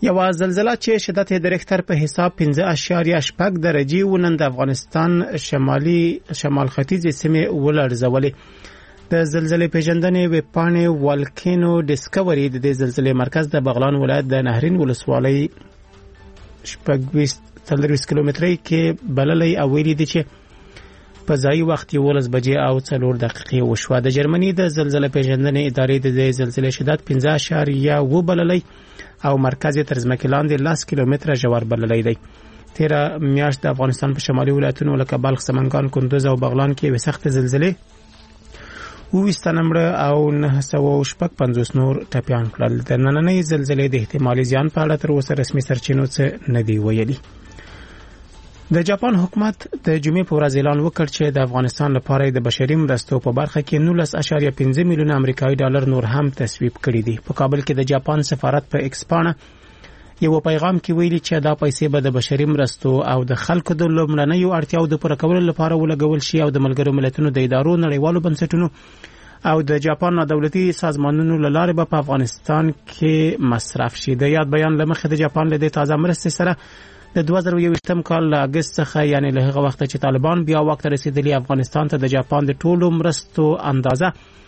یو زلزلہ چې شدت یې د ریختر په حساب 5.8 درجې ونن د افغانستان شمال ختیځ سیمه ولړزولې. د زلزلې پیژندنې ویبپاڼې والکینو ډیسکوري د زلزلې مرکز د بغلان ولایت د نهرین ولسوالۍ 23 کیلومترۍ کې بللې او ویلي دي چې په ځای وخت 11 بجې او 4 دقیقې وشوه. د جرمني د زلزلې پیژندنې ادارې د زلزلې شدت 5.9 بللې او مرکز تر ځمکې لاندې 10 کیلومتره ژور بللی دی. تیره میاشت د افغانستان په شمالي ولایتونو لکه بلخ، سمنګان، کندوز او بغلان کې سخت زلزلې 20 مړه او 955 نور ټپيان کړل. د نننۍ زلزلې د احتمالي زیان په اړه تر اوسه رسمي سرچینو څه نه دی ویلي. د جاپان حکومت د جمعې په ورځ اعلان وکړ چې د افغانستان لپاره د بشري مرستو په برخه کې 19.5 میلیون امریکایي ډالر نور هم تصویب کړي دي. په کابل کې د جاپان سفارت په ایکسپانه یو پیغام کې ویلي چې دا پیسې به د بشري مرستو او د خلکو د لومړنیو اړتیاو د پوره کولو لپاره ولګول شي او د ملګرو ملتونو د ادارو، نړیوالو بنسټونو او د جاپان دولتي سازمانونو له لارې به په افغانستان کې مصرف شي. د یاد بیان لمخې د جاپان له تازه مرستې سره د 2021 کال له اگست څخه یعنی له هغه وخت چې طالبان بیا وخت رسیدلی افغانستان ته د جاپان د ټولو مرستو اندازه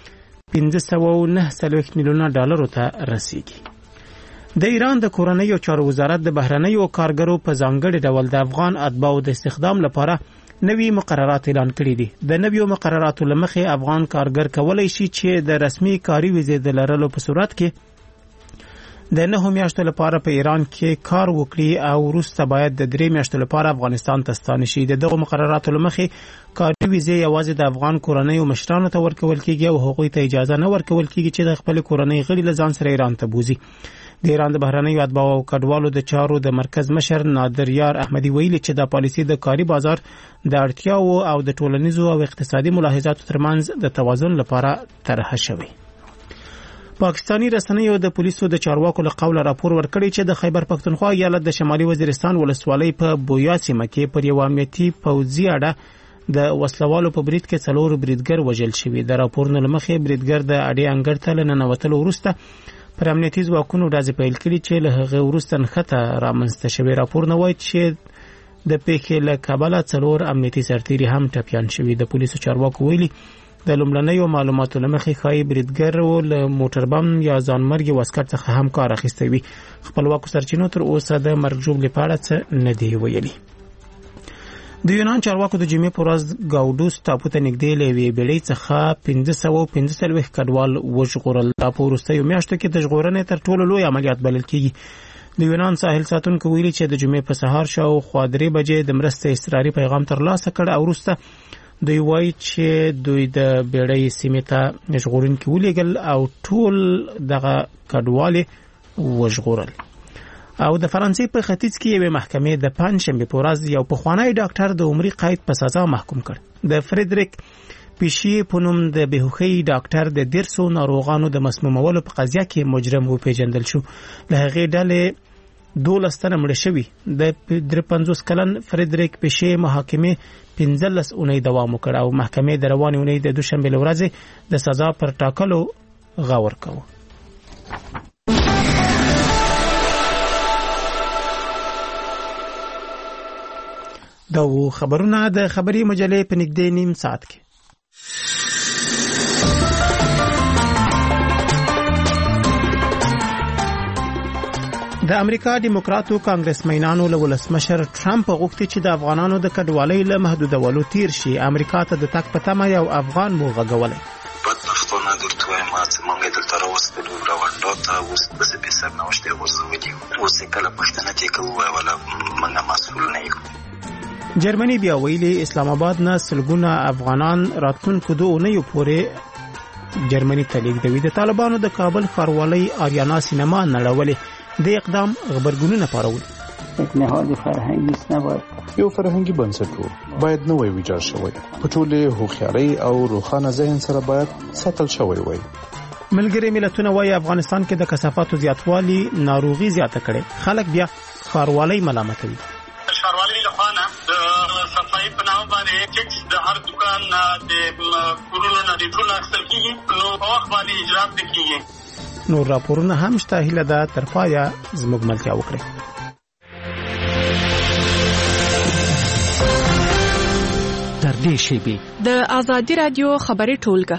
509 میلیون ډالر ته رسیدي. د ایران د کورنیو چارو وزارت د بهرنیو کارګرو په ځانګړي ډول د افغان اتباعو د استخدام لپاره نوي مقررات اعلان کړي دي. د نویو مقرراتو لمخې افغان کارګر کولای شي چې د رسمي کاري ویزې د لرلو په صورت کې د 9 میاشتو لپاره په ایران کې کار وکړي او وروسته باید د 3 میاشتو لپاره افغانستان ته ستانه شي. دغه مقرراتو لمخې کاري ویزې یوازې د افغان کورنیو مشرانو ته ورکول کیږي او هغوی ته اجازه نه ورکول کیږي چې د خپل کورنۍ غړي له ځان سره ایران ته بوزي. د ایران د بهرنیو اتباعو او کډوالو د چارو د مرکز مشر نادر یار احمدی ویلي چې د پالیسي د کاري بازار د اړتیاو او د ټولنیزو او اقتصادي ملاحظاتو ترمنځ د توازن لپاره طرحه شوی. پاکستانی رسنیو د پولیسو د چارواکو له قوله راپور ورکړی چې د خیبر پختونخوا ایالت د شمالي وزیرستان ولسوالۍ په بویا سیمه کې پر یو امنیتي پوځي اډه د وسلوالو په برید کې 4 بریدګر وژل شوي. د راپورونو له مخې بریدګر د اډې انګړ ته ننوتلو وروسته پر امنیتي ځواکونو ډزې پیل کړي چې له هغه وروسته نښته رامنځته شوې. راپورونه وایي چې د پیښې له کبله 4 امنیتي سرتیري هم ټپیان شوي. د پولیسو چارواکو ویلي د لومړنیو معلوماتو له مخې ښایي بریدګر له موټر بم یا ځانمرګي واسکټ څخه هم کار اخیستی وي. خپلواکو سرچینو تر اوسه د مرګ ژوبلې په اړه څه نه دی ویلي. د یونان چارواکو د جمعې په ورځ ګاوډوس ټاپو ته نږدې له یوې بیړۍ څخه 545 کډوال وژغورل. دا په وروستیو میاشتو کې د ژغورنې تر ټولو لوی عملیات بلل کېږي. د یونان ساحل ساتونکو ویلي چې د جمعې په سهار شاوخوا 3 بجې د مرستې اصراري پیغام ترلاسه کړ او وروسته دوی وایي چې دوی د بیړۍ سیمې ته ژغورونکي ولیږل او ټول دغه کډوال وژغورل. او د فرانسې په ختیځ کې یوه محکمې د پنځشنبه په ورځ یو پخوانی ډاکټر د عمري قید په سزا محکوم کړ. د فریدریک پیشي په نوم د بهوخي ډاکټر د 150 ناروغانو د مسمومولو په قضیه کې مجرم وپیژندل شو. له هغې ډلې 12 تنه مړه شوي. د 53 کلن فریدریک پیشي محاکمه 15 اونۍ دوام وکړ او محکمې د روانې اونۍ د دوشنبه ورځې د سزا پر ټاکلو غور کوي. دا خبرونه د خبري مجلې په نږدې نیم ساعت کې. د امریکا دیموکراتو کانګرسمنانو له ولسمشر ټرمپ غوښتي چې د افغانانو د کډوالۍ له محدودولو تیر شي. امریکا ته د تک په تمه یو افغان مو غږولې. بدبختانه درته وایم چې موږ دلته راوستلو راوړو ته اوس به به سر نوښت ورزولي. اوس کله پښتنه چې کوي ولا موږ مسؤل نه یو. جرمني بیا ویلي اسلام آباد نه سلګونه افغانان راتلونکو 2 اونیو پورې جرمني ته لیږدوي. د طالبانو د کابل ښاروالۍ آریانا سینما نړولې. د اقدام خبرګونونه پارول. یک نهاد فرهنگی است نباید یو فرهنگي بنسټ باید نوې ویجاړ شوی په ټولې هوښیارۍ او روښانه ذهن سره باید ساتل شوی وي. ملګری ملتونه وايي افغانستان کې د کثافاتو زیاتوالی ناروغي زیاته کړي. خلک بیا ښاروالۍ ملامتوي. ښاروالۍ له خوا نه د صفایي په نامه باندې ټیکس د هر دکان د کورونو نه د ټول اخیستل کېږي نو په وخت باندې اجرات نه کېږي. نور راپورونه هم شته. هیله ده تر پایه زموږ ملتیا وکړي. تر دې شیبې د آزادي رادیو خبري ټولګه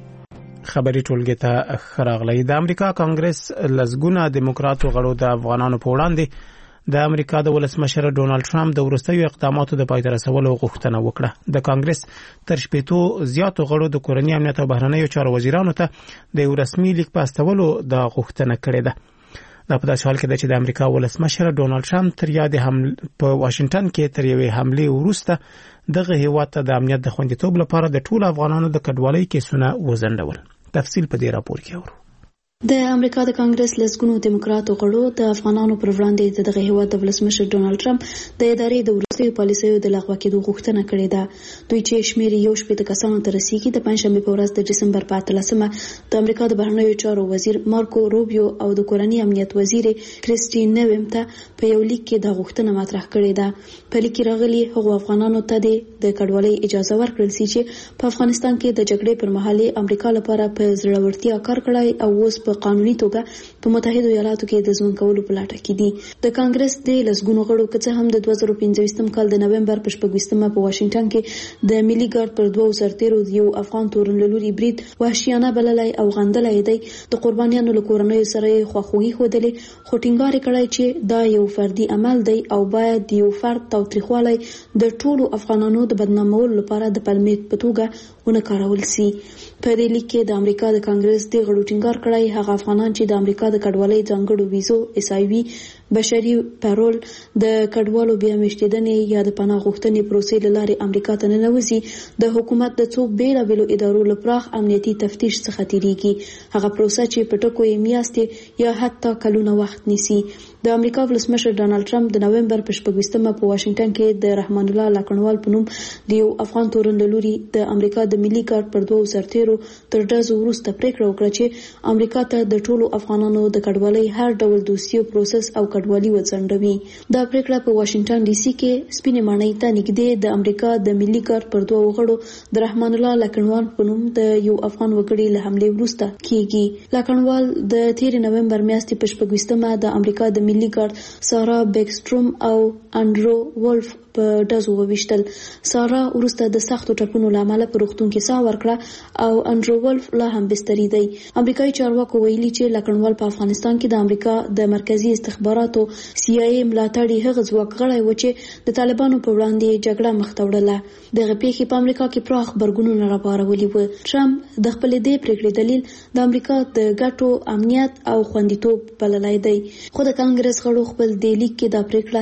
ته خراغلی. د امریکا کانګرس لزګونه دیموکراتو غړو د افغانانو په وړاندې د امریکا د ولسمشر ډونالد ټرمپ د وروستیو اقداماتو د پای ته رسولو غوښتنه وکړه. د کانګرس تر 80 زیاتو غړو د کورنۍ امنیت او بهرنیو چارو وزیرانو ته د یو رسمي لیک په استولو د غوښتنه کړې ده. دا په داسې حال کې ده چې د امریکا ولسمشر ډونالد ټرمپ تر یاد حمله په واشنگټن کې تر یوې حمله وروسته دغه هیواد ته د امنیت د خوندیتوب لپاره د ټولو افغانانو د کډوالۍ کیسونه وزندول. تفصیل په دې راپور کې اورو. د امریکا د کانګرس لسګونو دیموکراتو غړو د افغانانو پر وړاندې دغه هیواد د ولسمشر ډونالد ټرمپ د ادارې د وروستیو پالیسیو د لغوه کېدو غوښتنه کړې ده. دوی چې شمېر 1 کسانو ته رسیدي د پنځشنبه په ورځ د ډسمبر په 13مه د امریکا د بهرنیو چارو وزیر مارکو روبیو او د کورنۍ امنیت وزیر کریسټي نویم ته په یو لیک کې د غوښتنه مطرح کړې ده. په لیک کې راغلي هغو افغانانو ته د کډوالۍ اجازه ورکړل شي چې په افغانستان کې د جګړې پر مهال امریکا لپاره په زړورتیا کار کړی او اوس په قانوني توګه په متحده ایالاتو کې د ژوند کولو په لټه کې دي. د کانګرس د لسګونو غړو که څه هم د 2015 کال د نومبر په 14مه په واشنگټن کې د ملي ګارد پر 2 سرتیرو یو افغان تورنلوري برید وحشیانه بللای او غندلای دی. د قربانیانو له کورنۍ سره خواخوږي ښودلې، خو ټینګار کړی چې دا یو فردي عمل دی او باید یو فرد تاوتریخوالی د ټولو افغانانو د بدنامولو لپاره د پلمې په توګه ونه کارول شي. په دې لیک کې د امریکا د کانګرس د غړو ټینګار کړی هغه افغانان چې د امریکا د کډوالۍ ځانګړو ویزو SIV بشري پرول د کډوالو بیا مشتیدنې یا د پناه غوښتنې پروسې لارې امریکا ته ننوځي د حکومت د څو بیلابیلو ادارو له پراخ امنیتي تفتیش څخه تیریږي. هغه پروسه چې په ټکو یې میاشتې یا حتی کلونه وخت نیسي. د امریکا ولسمشر ډونالد ټرمپ د نومبر په 14مه په واشنگټن کې د رحمان الله لاکنوال په نوم د یو افغان تورنلوري د امریکا د ملي ګارد پر 2 سرتیرو تر ډزو وروسته پریکړه وکړه چې امریکا ته د ټولو افغانانو د کډوالۍ هر ډول دوسیو پروسس او کډوالي وځنډوي. دا پریکړه په واشنگټن ډي سي کې سپینې ماڼۍ ته نږدې د امریکا د ملي ګارد پر 2 غړو د رحمان الله لاکنوال په نوم د یو افغان وګړي له حمله وروسته کیږي. لاکنوال د 13 نومبر میاشتې په 14مه د امریکا د ملي ګارد سارا بیکستروم او انډرو ولف په ډزو وویشتل. سارا وروسته د سختو ټپونو له امله په روغتون کې ساه ورکړه او انډرو ولف لا هم بستري دی. امریکایي چارواکو ویلي چې لاکنوال په افغانستان کې د امریکا د مرکزی استخباراتو CIA ملاتړي هغه ځواک غړی و چې د طالبانو په وړاندې جګړه مخ ته وړله. دغه پیښې په امریکا کې پراخ غبرګونونه راپارولي و. ټرمپ د خپل دې پریکړې دلیل د امریکا د ګټو امنیت او خوندیتوب بللی دی. خو د کانګرس غړو خپل د لیک کې دا پریکړه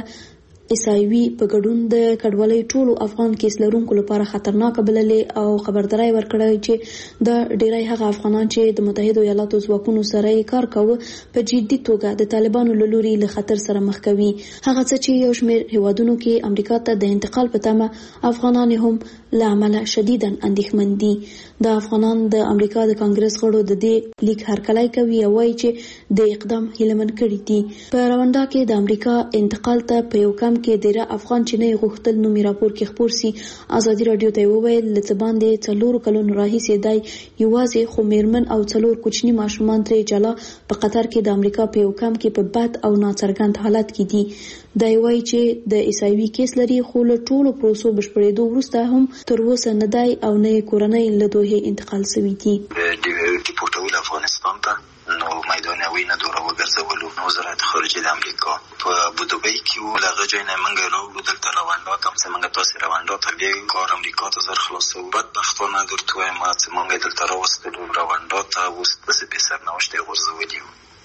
SIV په ګډون د کډوالۍ ټولو افغان کیس لرونکو لپاره خطرناک بللې او خبرداري ورکړې چې د ډیری هغه افغانان چې د متحده ایالاتو ځواکونو سره کار کوي په جدي توګه د طالبانو له لوري له خطر سره مخ کوي. هغه څه چې یو شمېر هیوادونو کې امریکا ته د انتقال په تمه افغانان هم له عمله شدیداً اندېښمن دي. د افغانان د امریکا د کانګرس غړو د دې لیک هرکلی کوي او وایي چې د اقدام هیلمن کړي دي. په رواندا کې د امریکا انتقال ته په یو کم کې ډیره افغان چې نه غوښتل نو می راپور کې خبر سي. آزادي رادیو ته وویل لڅ باندې 4 کلونو راهیسې دی یوازې خو میرمن او 4 کوچني ماشومان ترې جلا په قطر کې د امریکا په یو کم کې په بد او ناڅرګند حالت کې دي. دا وایي چې د SIV کیس لري خو له ټولو پروسو بشپړېدو وروسته هم تر اوسه نه دی او نه کورنۍ له دوه انتقال شوی دي. ډیپورټول افغانستان ته نو میدان وینه دوره وګرځولو. وزارت خارجه د امریکا په ابودبي کې ولغه جنې منګه راوړو دلته رواندا ته څنګه تاسو رواندا ته بیا کار امریکا ته زر خلاصو. بدبختانه درته وایم چې منګه دلته راوستلو رواندا ته اوس په سر نوښت غورځولي.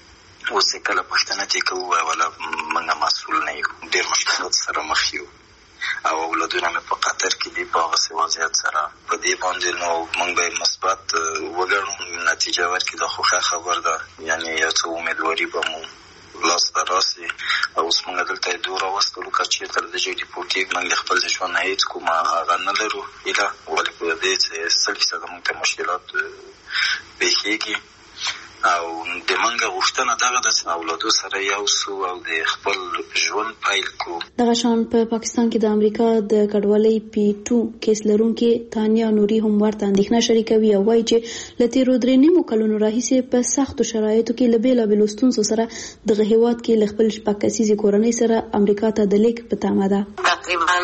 اوس کله پښتنه چې کوه ولا منګه مسؤل نه یو. ډېر مشکلات سره مخ یو او اولادونه مې په قطر کې دي په هغه وضعیت سره. په دې باندې نو موږ به مثبت وګڼو نتیجه ورکړي. دا خو ښه خبر ده، یعنی یو څه امیدواري به مو لاس ته راسي. او اوس موږ دلته دور راوستلو که چېرته د دې ډیپورټي موږ خپل د ژوند نه هېڅ کومه هغه نه لرو هیله، ولې په دې چې 100% موږ ته مشکلات پېښېږي او د منګه غوښتنه دغه د اولادو سره یو سو او د خپل ژوند پیل کو. دغه شان په پاکستان کې د امریکا د کډوالۍ P2 کیس لرونکي تانیا نوري هم ورته اندېښنه شریکوي او وایي چې له تیرو 3 کلونو راهیسې په سختو شرایطو کې له بېلابېلو ستونزو سره دغه هیواد کې له خپل شپږ کسیزې کورنۍ سره امریکا ته د لیک په تمه ده. تقریبا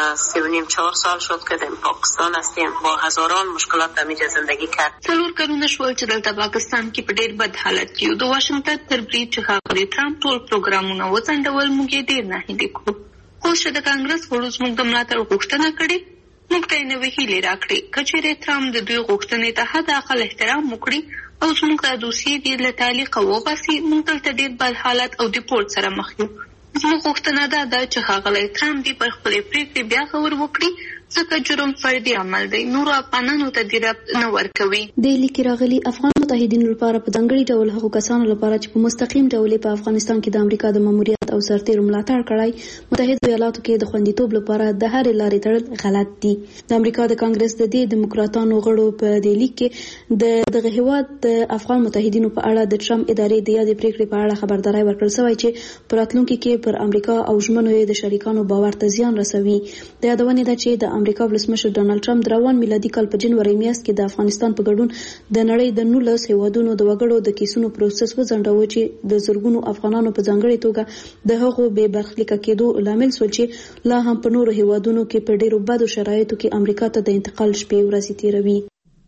3.5-4 سال شد که در پاکستان هستیم، با هزاران مشکلات در اینجا زندگی کرد. 4 کلونه شول چې دلته پاکستان کې په ډېر بد حالت کې د واشنگټن تر برید چې ښاغلي ټرمپ ټول پروګرامونه وځنډول، موږ یې ډېر ناهیلي کړو. اوس چې د کانګرس غړو زموږ د ملاتړ غوښتنه کړې، موږ ته یې نوې هیلې راکړې. که چېرې ټرمپ د دوی غوښتنې ته حد اقل احترام وکړي او زموږ د دوسیې دې له تعلیقه وباسي، موږ دلته ډېر بد حالت او ډیپورټ سره مخ یو. زموږ غوښتنه دا ده چې ښاغلی ټرمپ دې پر خپلې پرېکړې بیا غور وکړي، ځکه جرم فردي عمل دی، نورو افغانانو ته دې ربط نه ورکوي. د لیک راغلي افغان متحدینو لپاره په ځانګړي ډول هغو کسانو لپاره چې په مستقیم ډول په افغانستان کې د امریکا د ماموریت او سرتیرو ملاتړ کړی، متحده ایالاتو کې د خوندیتوب لپاره د هرې لارې تړل غلط دي. د امریکا د کانګرس د دیموکراتانو غړو په دې لیک کې دغه هیواد د افغان متحدینو په اړه د ټرمپ ادارې د یادې پریکړې په اړه خبرداري ورکړل شوی چې په راتلونکي کې پر امریکا او ژمنو یې د شریکانو باور ته زیان رسوي. د یادونې ده چې د امریکا ولسمشر ډانلډ ټرمپ د روان میلادي کال په جنوري میاشت کې د افغانستان په ګډون د نړۍ د 19 هیوادونو د وګړو د کیسونو پروسس وځنډاوه چې د زرګونو افغانانو په ځانګړي توګه د هغو بې برخلیکه کېدو لامل شول چې لا هم په نورو هیوادونو کې په ډېرو بدو شرایطو کې امریکا ته د انتقال شپې ورځې تیروي.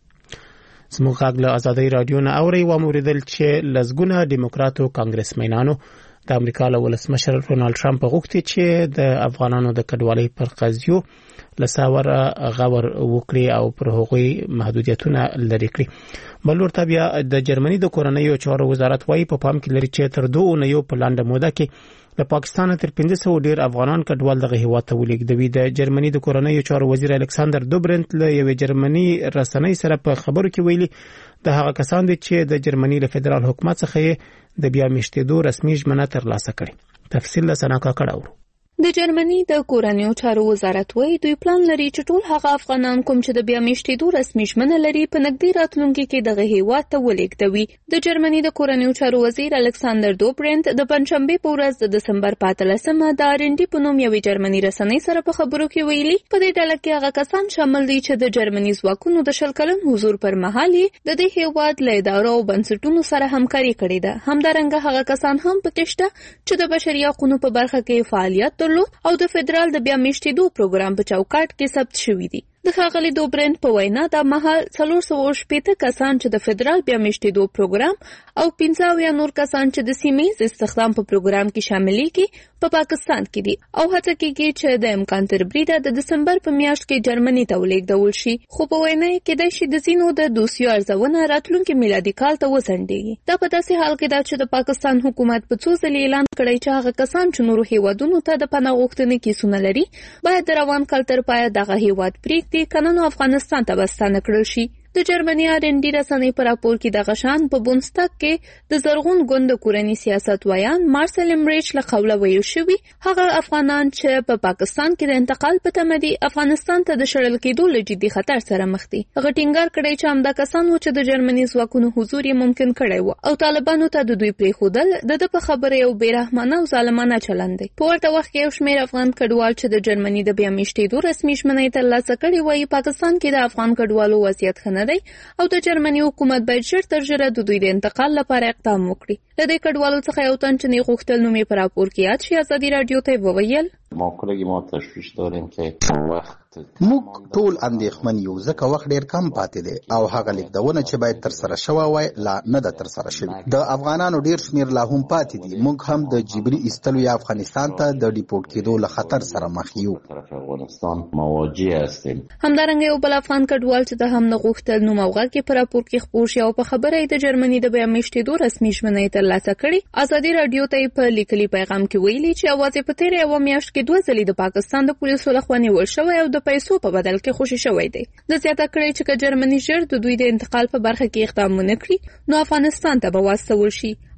زموږ غږ له ازادۍ رادیو نه اوري و موریدل چې لزګونه دیموکراتو کانګرسمنانو د امریکا له ولسمشر ډونالډ ټرمپ غوښتي چې د افغانانو د کډوالۍ پر قضیو لساوره غور وکړي او پر هغوی محدودیتونه لري کړي. بلور تابیا د جرمني د کورنیو چارو وزارت وايي په پام کې لري چې تر 2 اونیو په لنډه موده کې له پاکستان تر 500 ډیر افغانان کډوال دغه هیواد ته ولېږدوي. د جرمني د کورنیو چارو وزیر الکساندر دوبرنت له یوې جرمني رسنۍ سره په خبرو کې ویلي د هغه کسان دي چې د جرمني له فدرال حکومت څخه د بیا میشتېدو رسمي ژمنه ترلاسه کړي. تفصیل له سناکا کړه. د جرمني د کورنیو چارو وزارت وايي دوی پلان لري چې ټول هغه افغانان کوم چې د بیا میشتېدو رسمي ژمنه لري په نږدې راتلونکي کې دغه هیواد ته ولېږدوي. د جرمني د کورنیو چارو وزیر الکساندر دوبرنت د پنځشنبه په ورځ د دسمبر 15مه د آرندي په نوم یوې جرمني رسنۍ سره په خبرو کې ویلي په دې ډله کې هغه کسان شامل دي چې د جرمني ځواکونو د 10 کلن حضور پر مهال د دې هیواد له ادارو او بنسټونو سره همکاري کړې ده. همدارنګه هغه کسان هم پکې شته چې د بشري حقوقو په برخه کې فعالیت او د فدرال د بیا میشتېدو پروګرام په چوکاټ کې ثبت شوی دي. د ښاغلي دوبرنت په وینا د مهال 480 کسان چې د فدرال بیا میشتېدو پروګرام او 15 نور کسان چې د سیمه‌ایز استخدام په پروګرام کې شاملېږي په پاکستان کې دي او هڅه کېږي چې د امکان تر بریده د دسمبر په میاشت کې جرمني ته ولېږدول شي. خو په وینا کې د شي د زینو د دوسیو ارزونه راتلونکي میلادي کال ته وسنډېږي. دا په داسې حال کې ده چې د پاکستان حکومت په څو ځلې اعلان کړی چې هغه کسان چې نورو هیوادونو ته د پناه غوښتنې کیسونه لري باید د روان کال تر پایه دغه هیواد پرېږدي، کنه نو افغانستان ته بستانه کړل شي. د جرمني آرندي رسنۍ په راپور کې د غشان په بونستاګ کې د زرغون ګوند کورنی سیاست ویان مارسل امریچ له قوله ویل شوی هغه افغانان چې په پاکستان کې د انتقال په تمه دي افغانستان ته د شړل کېدو له جدي خطر سره مخ دي. هغه ټینګار کړی چې همدا کسان و چې د جرمني ځواکونو حضور یې ممکن کړی و او طالبانو ته د دوی پریښودل د په خبره یو بیرحمانه او ظالمانه چلند دی. په ورته وخت کې یو شمېر افغان کډوال چې د جرمني د بیا میشتېدو رسمي ژمنه یې ترلاسه کړې وایي پاکستان کې د افغان کډوالو وضعیت ښه نه دی او د جرمني حکومت باید ژر تر ژره د دوی د انتقال لپاره اقدام وکړي. له دې کډوالو څخه یو تن چې نه غوښتل نوم یې په راپور کې یاد شي ازادي رادیو ته وویل ما کولګي ما تشویش داریم که وخت موږ ټول اندېښمن یو ځکه وخت ډیر کم پاتې دی او هغه لیکدونه چې باید تر سره شوی وای لا نه ده تر سره شوی. د افغانانو ډیر شمیر لا هم پاتې دي. موږ هم د جبري ایستلو یا افغانستان ته د ډیپورټ کېدو له خطر سره مخ یو. افغانستان مواجه هستیم. همدارنګه یو بل افغان کډوال چې د هم نه غوښتل نوم او غږ په راپور کې خبر شو او په خبره یې د جرمني د بیا میشتېدو رسمي ژمنه یې ترلاسه کړې. ازادي رادیو ته په لیکلي پیغام کې ویلي چې اوازې په تیرې یو میاشت کې 2 ځلې د پاکستان د پولیسو لخوا نیول شوی او د پیسو په بدل کې خوشي شوی دی. د زیاته کړی چې جرمني ژر د دوی د انتقال په برخه کې اقدام ونه کړي نو افغانستان ته به واستول شي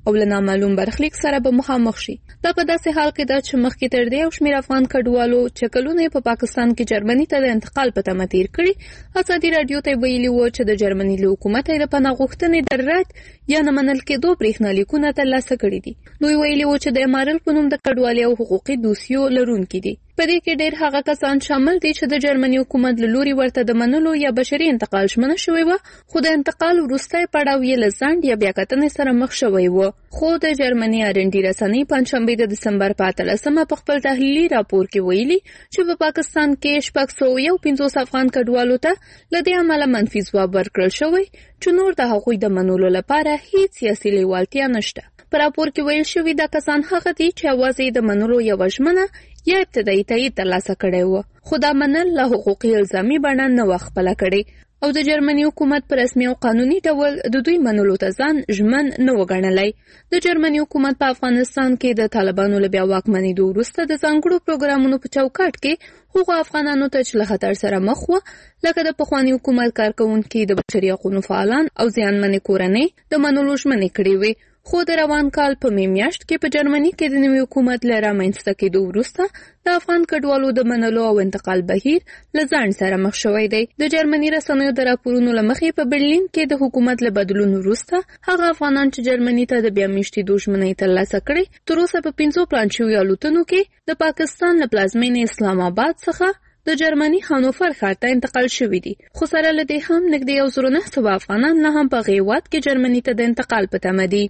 او له نامعلوم برخلیک سره به مخامخ شي. دا په داسې حال کې ده چې مخکې تر دې یو شمېر افغان کډوالو چې کلونه په پاکستان کې جرمني ته د انتقال په تمه تیر کړي، ازادي راډیو ته ویلي و چې د جرمني له حکومت د پناه غوښتنې د رد یا نه منل کېدو برېښنالیکونه ترلاسه کړي دي. دوی ویلي و چې د امارل په نوم د کډوالۍ او حقوقي دوسیو لرونکي دي. په دې کې ډېر هغه کسان شامل دي چې د جرمني حکومت له لوري ورته د منلو یا بشري انتقال ژمنه شوې وه، خو د انتقال وروستی پړاو یې له ځنډ یا بیاکتنې سره مخ شوی و. خو د جرمني RND رسنۍ پنجشنبې د دسمبر په 18 په خپل تحلیلي راپور کې ویلي چې په پاکستان کې 651 افغان کډوالو ته له دې امله منفي ځواب ورکړل شوی چې نور د هغوی د منلو لپاره هیڅ سیاسي لیوالتیا نشته. په راپور کې ویل شوي دا کسان هغه دي چې یوازې د منلو یوه ژمنه یا ابتدایي تایید ترلاسه کړی و، خو دا منل له حقوقي الزامي بڼه نه وه خپله کړې او د جرمني حکومت په رسمي او قانوني ډول د دوی منلو ته ځان ژمن نه و ګڼلی. د جرمني حکومت په افغانستان کې د طالبانو له بیا واکمنېدو وروسته د ځانګړو پروګرامونو په چوکاټ کې هغو افغانانو ته چې له خطر سره مخ وه، لکه د پخواني حکومت کارکوونکي، د بشري حقونو فعالان او زیانمنې کورنۍ د منلو ژمنې کړې وې. خو د روان کال په مې میاشت کې په جرمني کې د نوي حکومت له رامنځته کېدو وروسته د افغان کډوالو د منلو او انتقال بهیر له ځنډ سره مخ شوی دی. د جرمني رسنیو د راپورونو له مخې په برلین کې د حکومت له بدلون وروسته هغه افغانان چې جرمني ته د بیا میشتېدو ژمنه یې ترلاسه کړې، تر اوسه په 5 پلان شویو الوتنو کې د پاکستان له پلازمینې اسلام آباد څخه د جرمني هانوفر ښار ته انتقال شوي دي. خو سره له دې هم نږدې 1.9 افغانان لا هم په غیوات کې جرمني ته د انتقال په تمه دي.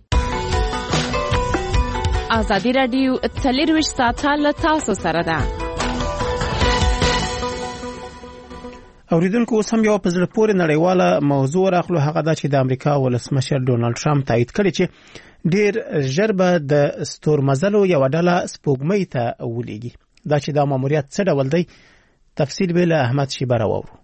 ازادي راډیو 24 ساعته له تاسو سره ده. اوریدونکو اوس هم یو په زړه پورې نړیواله موضوع راخلو، هغه دا چې د امریکا ولسمشر ډونالد ټرمپ تایید کړی چې ډیر ژر به د ستورمزلو یو ډله سپوږمۍ ته ولیږي. دا چې دا ماموریت څه ډول دی، تفصیل به له احمد شیبه راوړو.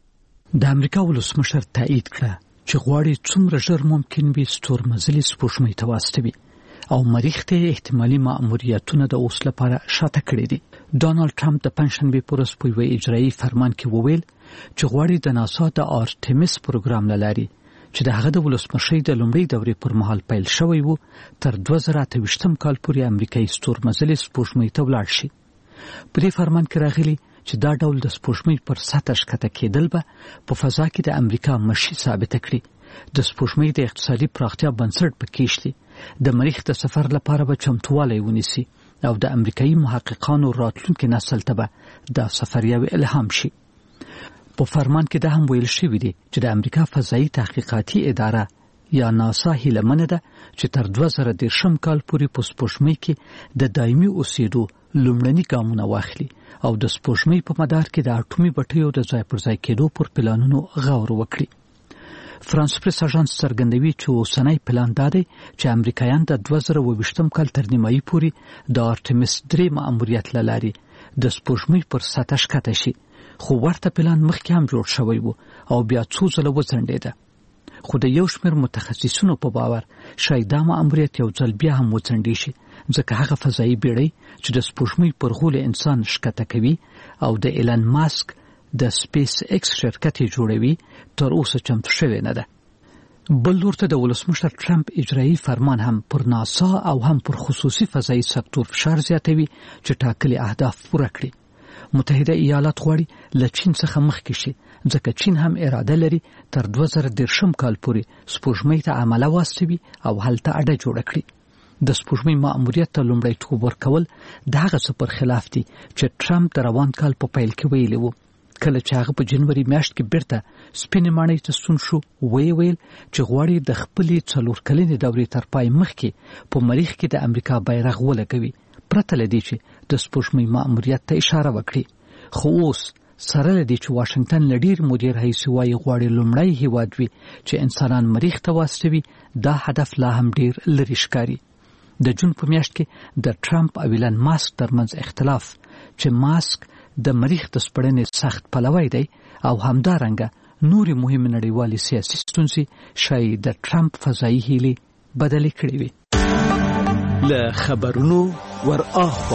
د امریکا ولسمشر تایید کړه چې غواړي څومره ژر ممکن وي ستورمزلې سپوږمۍ ته واستوي او مریخ ته احتمالي مأموریتونه د اوس لپاره شاته کړی دي. ډونالد ټرمپ د پنځشنبه پر ورځ په یو اجرایي فرمان کې وویل چې غواړي د ناسا د آرټمیس پروګرام لاري چې د هغه د ولسمشۍ د لومړۍ دورې پر مهال پیل شوی وو تر 2028 کال پورې امریکایي ستورمزلې سپوږمۍ ته ولاړ شي. په دې فرمان کې راغلي چې دا ډول د سپوږمۍ پر سطح ښکته کېدل به په فضا کې د امریکا مشي ثابت کړي. د سپوږمۍ د اقتصادي پراختیا بنسټ پکې شي، د مریخ د سفر لپاره به چمتووالی ونیسي او د امریکایي محققانو راتلونکي نسل ته به دا سفر یو الهام شي. په فرمان کې دا هم ویل شوی دی چې د امریکا فضایي تحقیقاتي اداره یا ناسا هیله منه ده چې تر 2030 کال پورې په سپوږمۍ کې د دایمي اوسېدو لومړني ګامونه واخلي او د سپوږمۍ په مدار کې د اټومي بټیو د ځای پر ځای کېدو پر پلانونو غور وکړي. فرانس پریس اژانس څرګندوي چې اوسنی پلان دا دی چې امریکایان د 2022 کال تر نیمایي پورې د آرټمیس 3 مأموریت له لارې د سپوږمۍ پر سطح ښکته شي، خو ورته پلان مخکې هم جوړ شوی و او بیا څو ځله وځنډېده. خو د یو شمېر متخصصینو په باور شاید دا مأموریت یو ځل بیا هم وځنډې شي، ځکه هغه فضایي بیړۍ چې د سپوږمۍ پر غول انسان ښکته کوي او د ایلن ماسک د سپیس ایکس شرکت جوړوي تر اوسه چمتو شوی نه ده. بل لورته د ولسمشر ټرمپ اجرایي فرمان هم پر ناسا او هم پر خصوصي فضایي سکتور فشار زیاتوي چې ټاکلي اهداف پوره کړي. متحده ایالات غواړي له چین څخه مخکې شي، ځکه چین هم اراده لري تر 2030 کال پورې سپوږمۍ ته عمله واستوي او هلته اډه جوړه کړي. د سپوږمۍ مأموریت ته لومړیتوب ورکول د هغه څه پر خلاف دي چې ټرمپ د روان کال په پیل کې ویلي وو. کله چې هغه په جنوري میاشت کې بیرته سپینې ماڼۍ ته ستون شو، ویل چې غواړي د خپلې 4 کلنې دورې تر پای مخکې په مریخ کې د امریکا بیرغ ولګوي، پرته له دې چې د سپوږمۍ مأموریت ته اشاره وکړي. خو اوس سره له دې چې واشنگټن له ډېر مودې راهیسې وایي غواړي لومړی هیواد وي چې انسانان مریخ ته واستوي، دا هدف لا هم ډېر لرې ښکاري. د جون په میاشت کې د ټرمپ او ایلن ماسک ترمنځ اختلاف چې ماسک د مریخ د سپړنې سخت پلوی دی او همدارنګه نورې مهمې نړیوالې سیاسي ستونزې شاید د ټرمپ فضایي هیلې بدلې کړې وي. له خبرونو ور اخوا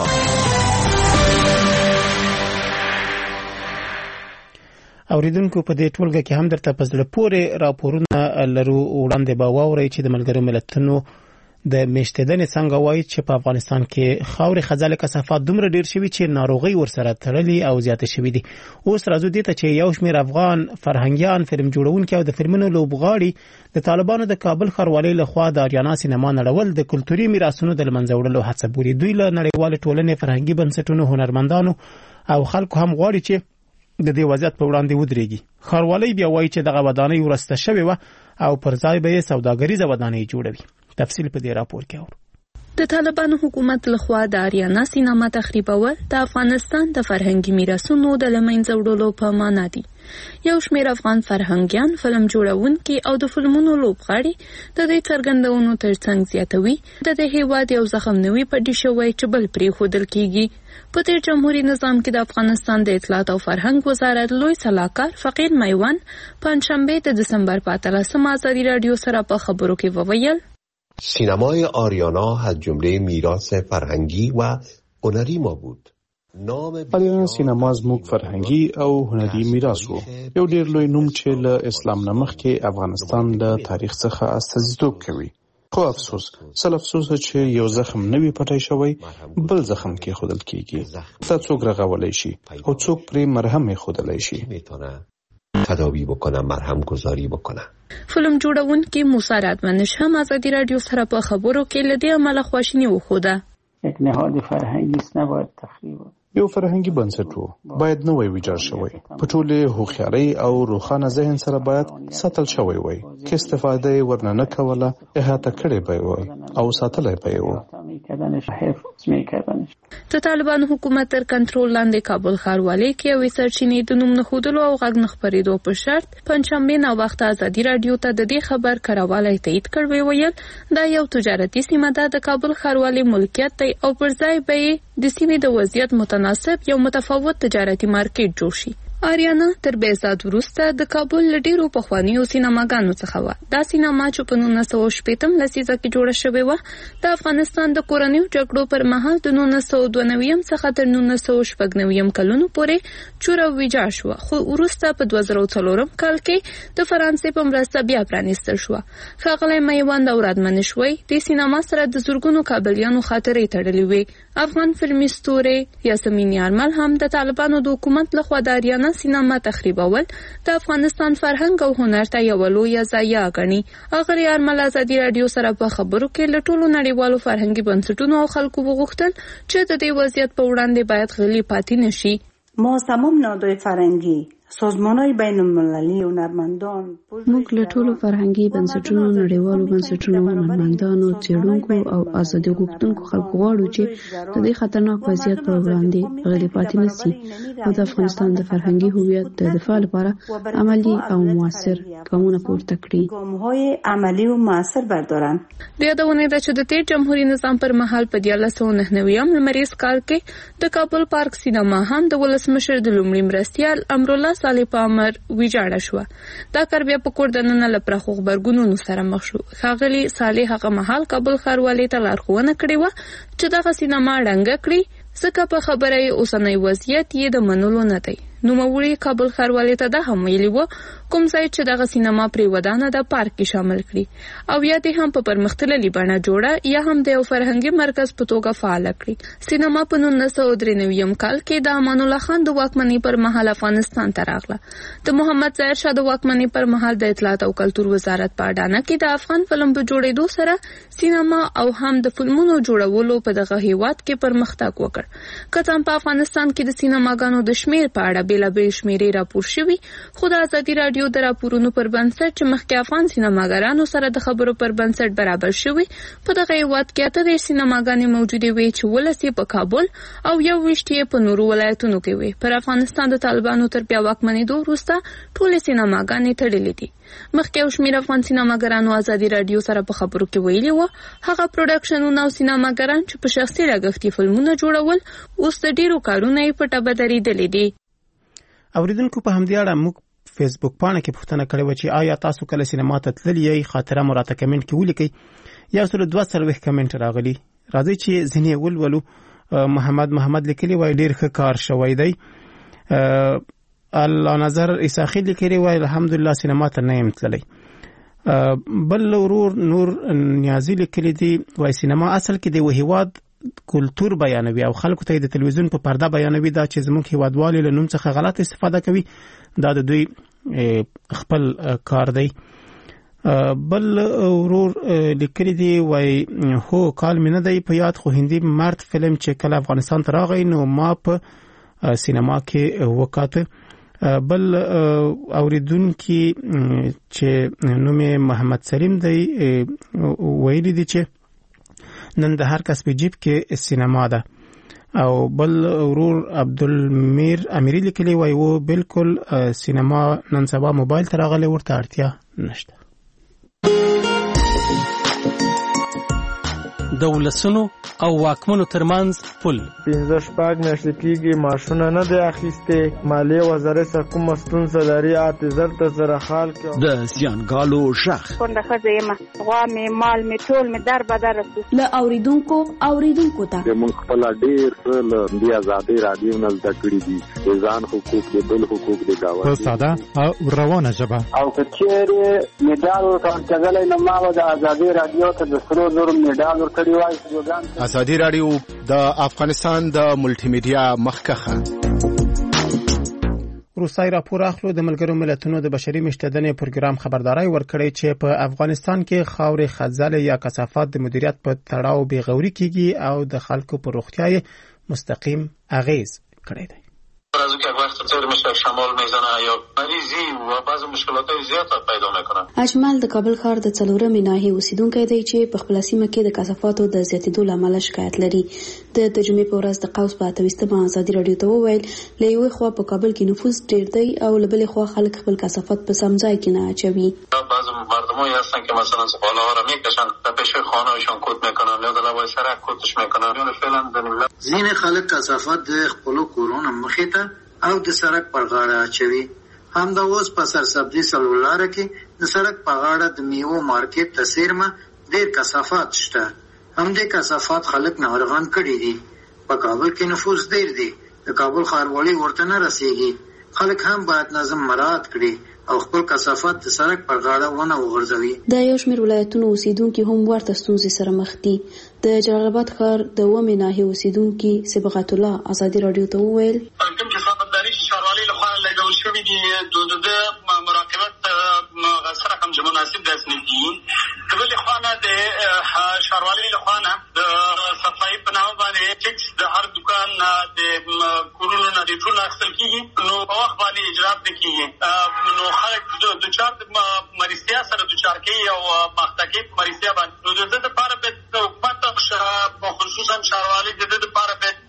اوریدونکو په دې ټولګه کې هم درته په زړه پورې راپورونه لرو. وړاندې به واورئ چې د ملګرو ملتونو د میشتېدنې څنګه وایي چې په افغانستان کې خاورې خزانه کثافات دومره ډیر شوي چې ناروغي ورسره تړلي او زیات شوي دي. اوس راځو دې ته چې یو شمېر افغان فرهنګیان، فلم جوړونکي او د فلمونو لوبغاړي د طالبانو د کابل ښاروالۍ لخوا د آریانا سینما نړول د کلتوري میراثونو د له منځه وړلو هڅه بولي. دوی له نړیوالې ټولنې، فرهنګي بنسټونو، هنرمندانو او خلکو هم غواړي چې د دې وضعیت په وړاندې ودرېږي. ښاروالۍ بیا وایي چې دغه ودانۍ ورسته شوې وه او پر ځای به یې سوداګریزه ودانۍ جوړوي. تفصیل په دې راپور کې اورو. د طالبانو حکومت لخوا د آریانا سینما تخریبول د افغانستان د فرهنګي میراثونو د له منځه وړلو په معنا دي. یو شمېر افغان فرهنګیان، فلم جوړونکي او د فلمونو لوبغاړي د دې څرګندونو ترڅنګ زیاتوي د دې هیواد یو زخم نوي پټي شوی چې بل پرېښودل کیږي. په تیر جمهوریت نظام کې د افغانستان د اطلاعات او فرهنګ وزارت لوی سلاکار فقیر میوان پنجشنبه د دسامبر په 18 ازادي رادیو سره په خبرو کې وویل: سینمای آریانا از جمله میراث فرهنگی و هنری ما بود. آریانا سینما زموږ فرهنګي او هنري میراث وو. یو ډیر لوی نوم چې له اسلام نه مخکې افغانستان له تاریخ څخه استازیتوب کوي. خو افسوس چې یو زخم نوی پټای شوی بل زخم کې خودل کیږي. تا څوک رغولای شي او څوک پرې مرهم خودلای شي. تداوی بکنه، مرهم گذاری بکنه. فلم جوړونکي موسی رادمنش هم ازادي رادیو سره په خبرو کې لدی عمله خواشینی وخوده. یک نهاد فرهنگی است، نباید تخریب. یو فرهنګي بنسټ وو، باید نوی ویجاړ شوی. په ټوله هوښیارۍ او روښانه ذهن سره باید ساتل شوی وای. که استفاده ورننه کوله، احاطه کړې به و او ساتلای به و. د طالبانو حکومت تر کنټرول لاندې کابل ښاروالۍ کې یوې سرچینې د نوم نښودلو او غږ نه خپرېدو په شرط پنجشنبې ناوخته ازادي رادیو ته د دې خبر کراوالی تایید کړ. ویل دا یو تجارتي سیمه ده، د کابل ښاروالۍ ملکیت دی او پر ځای به یې د سیمې د وضعیت متناسب یو متفاوت تجارتي مارکیټ جوړ شي. آریانا تر بیزاد وروسته د کابل له ډیرو پخوانیو سینماګانو څخه وه. دا سینما چې په 1960 لسیزه کې جوړه شوې وه د افغانستان د کورنیو جګړو پر مهال د 1992 څخه تر 1996 کلونو پورې چوره ویجاړ شوه، خو وروسته په 2004 کال کې د فرانسې په مرسته بیا پرانیستل شوه. ښاغلی میوند او رادمنش وایي د سینما سره د زرګونو کابلیانو خاطرې تړلې وې. افغان فلمي ستورې یاسمین یارمل هم د طالبانو د حکومت لخوا د آریانا سینما تخریبول د افغانستان فرهنګ او هنر ته یو لویه ضایعه ګڼي. اغه یارمل ازادي رادیو سره په خبرو کې له ټولو نړیوالو فرهنګي بنسټونو او خلکو وغوښتل چې د دې وضعیت په وړاندې باید غلي پاتې نشي. ما تمام نهادهای فرهنگی، سازمان‌های بین‌المللی، هنرمندان، موږ له ټولو فرهنګي بنسټونو، نړیوالو بنسټونو، هنرمندانو، څېړونکو او ازادي غوښتونکو خلکو غواړو چې د دې خطرناک وضعیت پر وړاندې غلي پاتې نشي او د افغانستان د فرهنګي هویت د دفاع لپاره عملی او موثر ګامونه پورته کړي. ګام‌های عملی او موثر بردارن. د یادونه ده چې د تیر جمهوریت نظام پر مهال په 1999 لمریز کال کې د کابل پارک سینما هم د ولسمشر د لومړي مرستیال امرالله صالح په امر ویجاړه شوه. دا کار بیا په کور دننه له پراخو غبرګونونو سره مخ شو. ښاغلي صالح هغه مهال کابل ښاروالۍ ته لارښوونه کړې وه چې دغه سینما ړنګه کړي، ځکه په خبره یې اوسنی وضعیت یې د منلو نه دی. نوموړي کابل ښاروالۍ ته دا هم ویلي وه کوم ځای چې دغه سینما پرې ودانه د پارک کې شامل کړي او یا دې هم په پرمختللې بڼه جوړه یا هم د یو فرهنګي مرکز په توګه فعاله کړي. سینما په 1993 کال کې د امان الله خان د واکمنۍ پر مهال افغانستان ته راغله. د محمد ظاهر شاه د واکمنۍ پر مهال د اطلاعات او کلتور وزارت په اډانه کې د افغان فلم په جوړېدو سره سینما او هم د فلمونو جوړولو په دغه هیواد کې پرمختګ وکړ. کله په افغانستان کې د سینماګانو د شمیر په اړه بیلابیل شمیرې راپور شوي، خو د ازادي رادیو د راپورونو پر بنسټ چې مخکې افغان سینماګرانو سره د خبرو پر بنسټ برابر شوي، په دغه هیواد کې 38 سینماګانې موجودې وې چې 19 په کابل او 21 په نورو ولایتونو کې وې. پر افغانستان د طالبانو تر بیا واکمنېدو وروسته ټولې سینماګانې تړلې دي. مخکې یو شمېر افغان سینماګرانو ازادي رادیو سره په خبرو کې ویلي وو هغه پروډکشنونه او سینماګران چې په شخصي لګښت فلمونه جوړول اوس د ډیرو کارونه یې پټه بدرېدلې دي. اوریدونکو په همدې اړه موږ فیسبوک پاڼه کې پوښتنه کړې و چې آیا تاسو کله سینما ته تللی یې؟ خاطره مو راته کمنټ کې ولیکئ. 142 کمنټ راغلي. راځي چې ځینې ولولو. محمد لیکلی وای ډیر ښه کار شوی دی. الله نظر اساخی لیکلی وای الحمدلله سینما ته نه یم تللی. بل ورور نور نیازی لیکلی دی وای سینما اصل کې د هیواد کلچر بیانوي او خلکو ته د تلویزیون په پرده بیانوي دا چې زموږ هیوادوالو له نوم څخه غلط استفاده کوي دا د دوی خپل کار دی. بل ورور لیکلی دی وای هو کال مینه دی په یاد خو هندي مرد فلم چې کله افغانستان ته راغی نو ما په سینما کې وکاته. بل اوریدونکو چې نوم محمد سلیم دی ویلي دی چې نن د هر کس په جیب کې سینما ده. او بل ورور عبدالمیر امیری لیکلی وای و بالکل سینما نن سبا موبایل ته راغلی ورته اړتیا نشته. د ولسونو او واکمنو ترمنځ پل 15 میاشتې کېږي ماشونه نه دی اخیستې مالیې وزارت سره کومه ستونزه لري اعتذار ته سره حال کې د زیانګالو شخ کونډه ښځه یم غوا مې مال مې ټول مې در بدر له اوریدونکو ته موږ خپل ډېر څه له دې ازادۍ رادیو نه زده کړي دي ځان حقوق دي بل حقوق دي په ساده او روانه ژبه او که چیرې میډال ورکړل نو ما د ازادۍ رادیو ته د سرو زرو میډال ورکړی وای. ازادي رادیو د افغانستان د ملټي میډیا مخکخه. روسای راپور اخلو د ملګرو ملتونو د بشري مشتدنې پروګرام خبرداري ورکړی چې په افغانستان کې خاورې خزل یا کثافات د مدیریت په تړاو بې غوري کیږي او د خلکو په روغتیا مستقیم اغیز کړی دی. راځو که وقت تیر میشه شمال میزنه یا مریضی و بعض مشکلات زیات پیدا میکنه. اجمل د کابل ښار د څلورمې ناحیې اوسیدونکی دی چې په خپل سیمه کې د کثافاتو د زیاتېدو له امله شکایت لري. د جمعې په ورځ د قوس په 28مه ازادي رادیو ته وویل له یوې خوا په کابل کې نفوس ډېر دی او له بلې خوا خلک خپل کثافات په سم ځای کې نه اچوي. بعض مردمایی هستن که مثلا زباله ها را میکشن و پیش خانه‌شون کود میکنن یا در لبای سرک کودش میکنن یا فعلا دنیلا ځینې خلک کثافات د خپل کورونو مخې ته او د سړک پر غاړه اچوي. همدا اوس په سرسبزي څلورلاره کې د سړک په غاړه د میوو مارکیټ ته څیرمه ډېر کثافات شته. همدې کثافات خلک ناروغان کړي دي. په کابل کې نفوس ډېر دی. د کابل ښاروالي ورته نه رسیږي. خلک هم باید نظم مراعات کړي او خپل کثافات د سړک پر غاړه ونه وغورځوي. د یو شمېر ولایتونو اوسیدونکي هم ورته ستونزې سره مخ دي. د جلال آباد ښار د 2مې ناحیې اوسیدونکي صبغت الله ازادي رادیو ته وویل ښاروالۍ لخوا لګول شوي دي د مراقبت سره هم مناسب داسې نه دي. د بلې خوا نه د ښاروالۍ لخوا نه د صفایي په نامه باندې ټکس د هر دوکان د کورونو نه د ټول اخیستل کېږي نو په وخت باندې اجرات نه کېږي نو خلک دوچار د مریضتیا سره دوچار کوي او مخته کوي په مریضتیا باندې نو د دې دپاره باید حکومت خصوصا ښاروالۍ د دې دپاره باید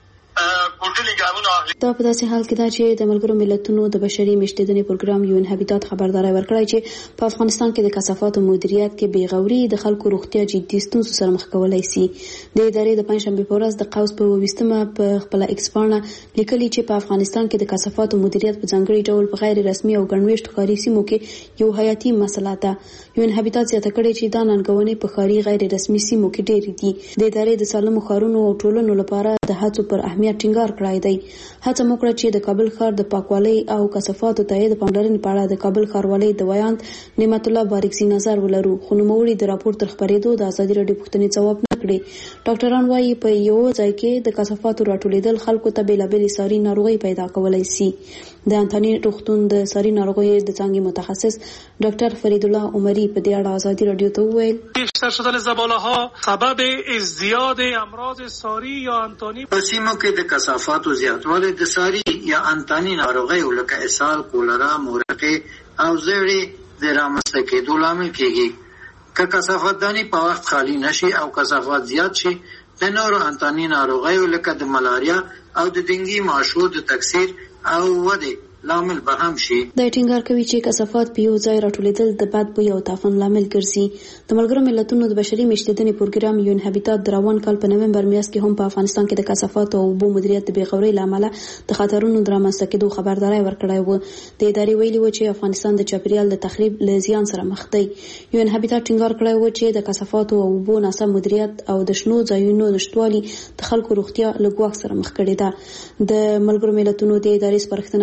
دا په داسې حال کې ده چې د ملګرو ملتونو د بشري مشتدنې پروګرام یو هابیتات خبرداري ورکړی چې په افغانستان کې د کثافاتو مدیریت کې بې غوري د خلکو روغتیا جدي ستونزو سره مخ کولای شي. د ادارې د پنځشنبه په ورځ د قوس په 20مه په خپل ایکس باندې لیکلي چې په افغانستان کې د کثافاتو مدیریت په ځانګړي ډول په غیر رسمي او ګڼويشت ښاري سیمو کې یو حیاتي مسله ده. یو هابیتات زیاته کړې چې دا ننګونې په ښاري غیر رسمي سیمو کې ډېرې دي. د ادارې د سالمو ښارونو او ټولنو لپاره د هڅو پر اهمیت ټینګار کړی دی. هڅه وکړه چې د کابل ښار د پاکوالۍ او کثافاتو ته د پاملرنې په اړه د کابل ښاروالۍ د ویاند نعمت الله بارکزي نظر ولرو خو نوموړي د راپور تر خبرېدو د ازادي رادیو پوښتنې ځواب نه کړی. ډاکټران وايي په یو ځای کې د کثافاتو راټولېدل خلکو ته بېلابېلې ساري ناروغۍ پیدا کولای شي. د انتاني روغتون د ساري ناروغیو د څانګې متخصص ډاکټر فرید الله عمري په دې اړه ازادي رادیو ته وویل بیشتر شدن زباله ها سبب ازدیاد امراض ساری یا انتانی په سیمو کې د کثافاتو زیاتوالی د ساری یا انتانی ناروغیو لکه اسهال، کولرا، مورقې او زیړې د رامنځته کېدو لامل کېږي. که کثافتداني په وخت خالی نشي او کثافات زیات شي د نورو انتانی ناروغیو لکه د ملاریا او د ډینګي ماشو د تکثیر او ودې لامل به هم شي. دا ټینګار کوي چې کثافات په یو ځای راټولېدل د بد بوی او تعفن لامل ګرځي. د ملګرو ملتونو د بشري مشتدنې پروګرام یو هابیتات د روان کال په نومبر میاشت کې هم په افغانستان کې د کثافاتو او اوبو مدیریت د بې غورۍ له امله د خطرونو د رامنځته کېدو خبرداری ورکړی و. د ادارې ویلي و چې افغانستان د چاپیریال د تخریب له زیان سره مخ دی. یو هابیتات ټینګار کړی و چې د کثافاتو او اوبو ناسم مدیریت او د شنو ځایونو نشټوالي د خلکو روغتیا له ګواښ سره مخ کړې ده. د ملګرو ملتونو د ادارې سپارښتنه کړې چې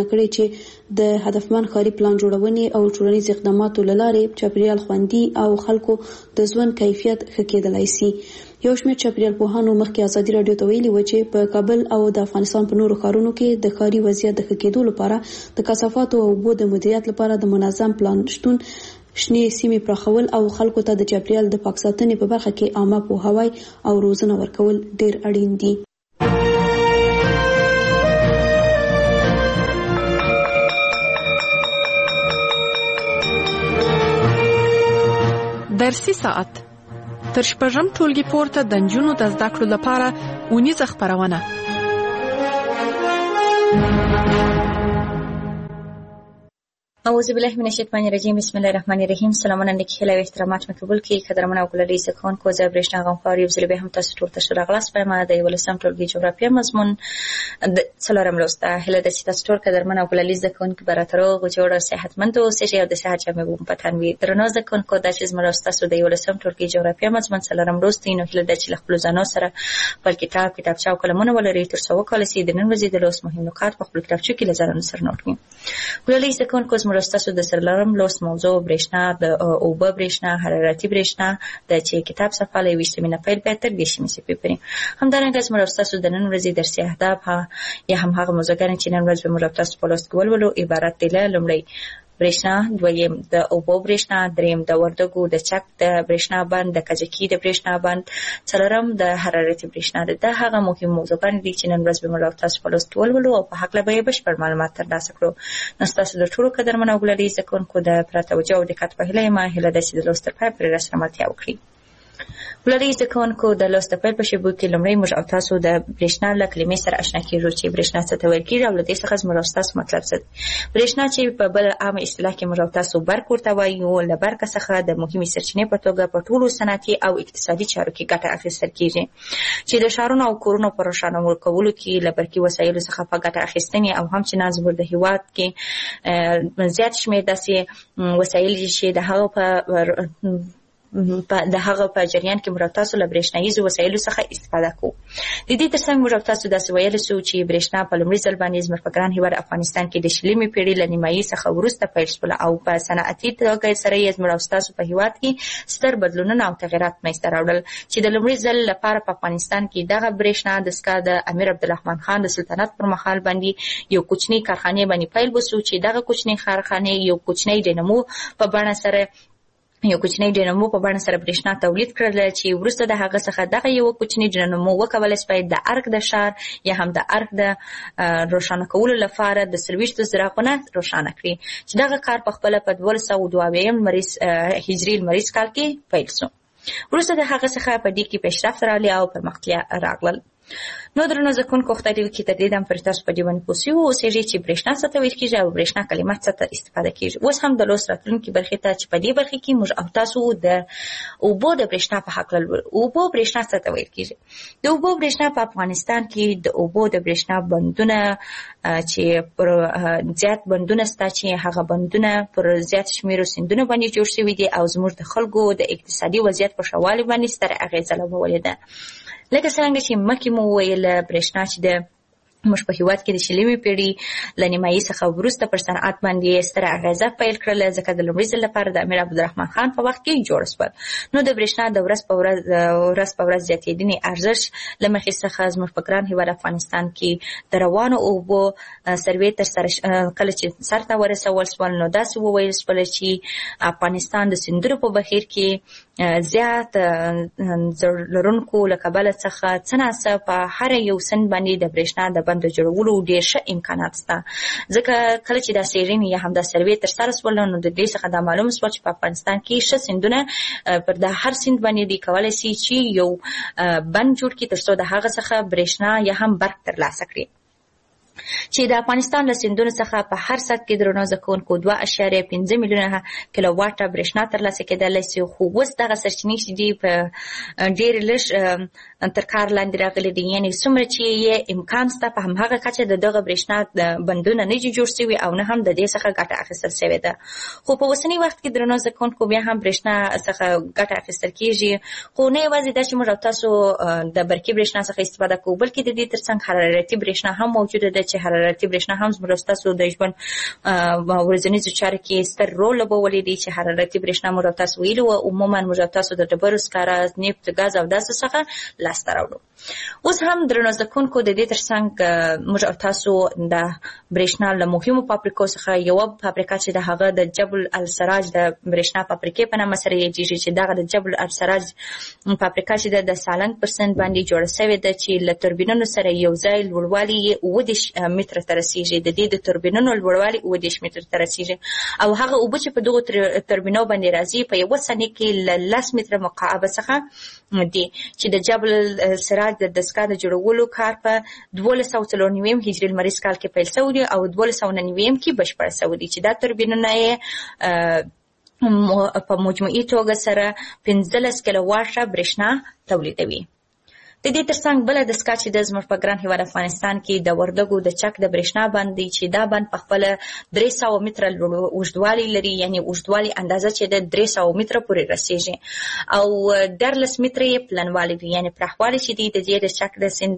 چې د هدفمند ښاري پلان جوړونې او ټولنیز اقداماتو له لارې چاپیریال خوندي او خلکو د ژوند کیفیت ښه کېدلی شي. یو شمېر چاپیریال پوهانو مخکې ازادي راډیو ته ویلي و چې په کابل او د افغانستان په نورو ښارونو کې د ښاري وضعیت د ښه کېدو لپاره د کثافاتو او اوبو د مدیریت لپاره د منظم پلان شتون، شنې سیمې پراخول او خلکو ته د چاپیریال د پاک ساتنې په برخه کې عامه پوهاوی او روزنه ورکول ډېر اړین دي. درسي ساعت تر شپږم ټولګي پورته د نجونو د زده کړو لپاره اونیزه خپرونه. اعوذ بالله من الشیطان الرجیم. بسم الله الرحمن الرحیم. سلامونه نیکی و احترامات مقبول کی قدرمن او ګلري ځکون کو زه برېښنا غوښاري یو ځل به هم تاسو ټول ته شراغلاس په ما د ولسم ټولګي جغرافیه مضمون څلورم لوسته هله د تاسو ټول قدرمن او ګلري ځکون کی براترو جوړ صحتمند او سې او د صحت جامع بوم پتان وي درنو ځکون کو د چیز مرسته سو د ولسم ټولګي جغرافیه مضمون څلورم لوستې نو هله د چلخ بلوزانو سره پر کتابچه او قلمونه ولري تر څو کال سي د نن ورځې د لوس مهم نکات په خپل کتابچه کې لزرن سره نوٹ کړئ. ګلري ځکون کو مرسته سو د سرلرم لوست موضوع برېښنا د اوبه برېښنا حرارتي برېښنا د چې کتاب صفحه له 20 مینه پیل به تر 10 مې سپېپري همدارنګه زموږ تاسو د نن ورځې درسي اهداف یا هم هغه موضوعګان چې نن ورځ به موږ تاسو په لوست کول ولو عبارت دي له لومړی برېښنا، دویم د اوبو برېښنا، دریم د وردګو د چک د برېښنا بند، د کجکي د برېښنا بند، څلورم د حرارتي برېښنا. د هغه مهم موضوعګان دي چې نن ورځ به موږ تاسو په لوست کول ولو او په حق له به بشپړ معلومات ترلاسه کړو. نو تاسو د ټولو قدرمن او ګلري ځکونکو د پرتوجه او دقت په هیله ما هیله د سید لوست په پر رسمالتیا وکړي. ګلري ځکونکو د لوست په په شیبو کې لومړی موږ تاسو د برېښنا له کلمې سره آشنا کیږو چې برېښنا څه ته ویل کیږي او د دې څخه موږ تاسو مطلب څه دی. برېښنا چې په بل عام اصطلاح کې موږ تاسو برق ورته وایو، له برق څخه د مهمې سرچینې په توګه په ټولو صنعتي او اقتصادي چارو کې ګټه اخیستل کیږي چې د ښارونو او کورونو په روښانه کولو کې له برقي وسایلو څخه په ګټه اخیستنې او هم چې نازور د هیواد کې زیات شمېر داسې وسایل چې د هغه په جریان کې موږ تاسو له برېښنایي وسایلو څخه استفاده کوو. د دې ترڅنګ موږ تاسو داسې ویل شو چې برېښنا په لومړي ځل باندې زموږ په ګران هیواد افغانستان کې د شلمې پیړۍ له نیمایي څخه وروسته پیل شول او په صنعتي توګه سره یې زموږ تاسو په هیواد کې ستر بدلونونه او تغیرات منځته راوړل چې د لومړي ځل لپاره په افغانستان کې دغه برېښنا دستګاه د امیر عبدالرحمن خان د سلطنت پر مهال باندې یو کوچنی کارخانه باندې پیل وشو چې دغه کوچنی کارخانه یو کوچنی ډینامو په بڼه سره برېښنا تولید کړل چې وروسته د هغه څخه دغه یو کوچنی ډینامو وکولای شي د ارګ د ښار یا هم د ارګ د روښانه کولو لپاره د 23 څراغونه روښانه کړي چې دغه کار په خپل په 1222 هجري لمریز کال کې پیل شو. وروسته د هغه څخه په دې کې پیشرفت راغلی او پرمختیا راغله. نو درنو ځکونکو خدای کې تدریدم پر تاسو په دې باندې پوښتنه وسیږي چې برېښنا څه ته ویل کیږي او برېښنا کلمه څه ته استفاده کیږي. اوس هم د لوست راتلونکي برخې ته چې په دې برخې کې موږ او تاسو د اوبو د برېښنا په حق لول. اوبو برېښنا څه ته ویل کیږي؟ د اوبو برېښنا په افغانستان کې د اوبو د برېښنا بندونه چې پر زیات بندونه ستا چې هغه بندونه پر زیات شمیرو سیندونه باندې جوړ شوي دي او زموږ د خلکو د اقتصادي وضعیت په ښه والي باندې ستره اغیزه لرولې ده. لکه څنګه چې مخکې مو ویل برېښنا چې د موږ په هیواد کې د شلمې پیړۍ له نیمایي څخه وروسته پر صنعت باندې ستره اغیزه پیل کړله ځکه د لومړي ځل لپاره د امیر عبدالرحمن خان په وخت کې جوړ شول. نو د برېښنا د ورځ په ورځ زیاتېدنې ارزښت له مخې څخه زموږ په ګران هیواد افغانستان کې د روانو اوبو سروې ترسره کله چې سر ته ورسول شول نو داسې وویل شول چې افغانستان د سیندونو په بهیر کې زیات لرونکو له کبله څخه څه ناڅه په هر یو سند باندې د برېښنا د د جوړولو ډېر ښه امکانات شته ځکه کله چې دا څېړنې یا هم دا سروې ترسره شول نو د دې څخه دا معلوم شول چې په افغانستان کې ښه سیندونه پر د هر سیند باندې دی کولی شي چې یو بند جوړ کړي تر څو د هغه څخه برېښنا یا هم برق ترلاسه کړي چې د افغانستان له سیندونو څخه په هر سات کې درنو ځکونکو 2.5 میلیونه کیلو واټه برېښنا ترلاسه کېدلی شي خو اوس دغه سرچینې چې دي په ډېر لږ تر کار لاندې راغلي دي یعنې څومره چې یې امکان شته په همهغه کچه د دغه برېښنا بندونه نه دي جوړ شوي او نه هم د دې څخه ګټه اخیستل شوې ده خو په اوسني وخت کې درنو ځکونکو بیا هم برېښنا څخه ګټه اخیستل کېږي خو نه یوازې دا چې موږ تاسو د برقي برېښنا څخه استفاده کوو بلکې د دې ترڅنګ حرارتي برېښنا هم موجوده ده چې حرارتي برېښنا هم زموږ ستاسو د ژوند ورځنیزو چارو کې ستر رول لوبولی دی چې حرارتي برېښنا موږ تاسو ویلو او عموما موږ تاسو د ډبرو سکاره نفت غاز او داسې څخه لاسته راوړو. اوس هم درنو زده کوونکو د دې ترڅنګ موږ تاسو د برېښنا له مهمو فابریکو څخه یوه فابریکه چې د هغه د جبل السراج د برېښنا فابریکې په نامه سره یادېږي چې دغه د جبل السراج فابریکه چې د سالنګ پر سیند باندې جوړه شوې ده چې له توربینونو سره یو ځای لوړوالی یې اووه متره ته رسیږي. د دې د توربینونو لوړوالی 18 متره ته رسیږي او هغه اوبه چې په دغو توربینو باندې راځي په یوه ثانیه کې له 10 متره مکعبه څخه دي چې د جبل السراج د دستګاه د جوړولو کار په 1294 هجري لمریز کال کې پیل شوی او 1299 کې بشپړ شوی دی چې دا توربینونه یې په مجموعي توګه سره 15 کیلوواټه برېښنا تولیدوي. د دې ترڅنګ بله دستګاه چې د زموږ په ګران هېواد افغانستان کې د وردګو د چک د برېښنا بند دی چې دا بند په خپله 300 متره اوږدوالی لري، یعنې اوږدوالی اندازه چې د 300 متره پورې رسیږي او 14 متره یې پلنوالی دی، یعنې پراخوالی چې دی د دې د چک د سیند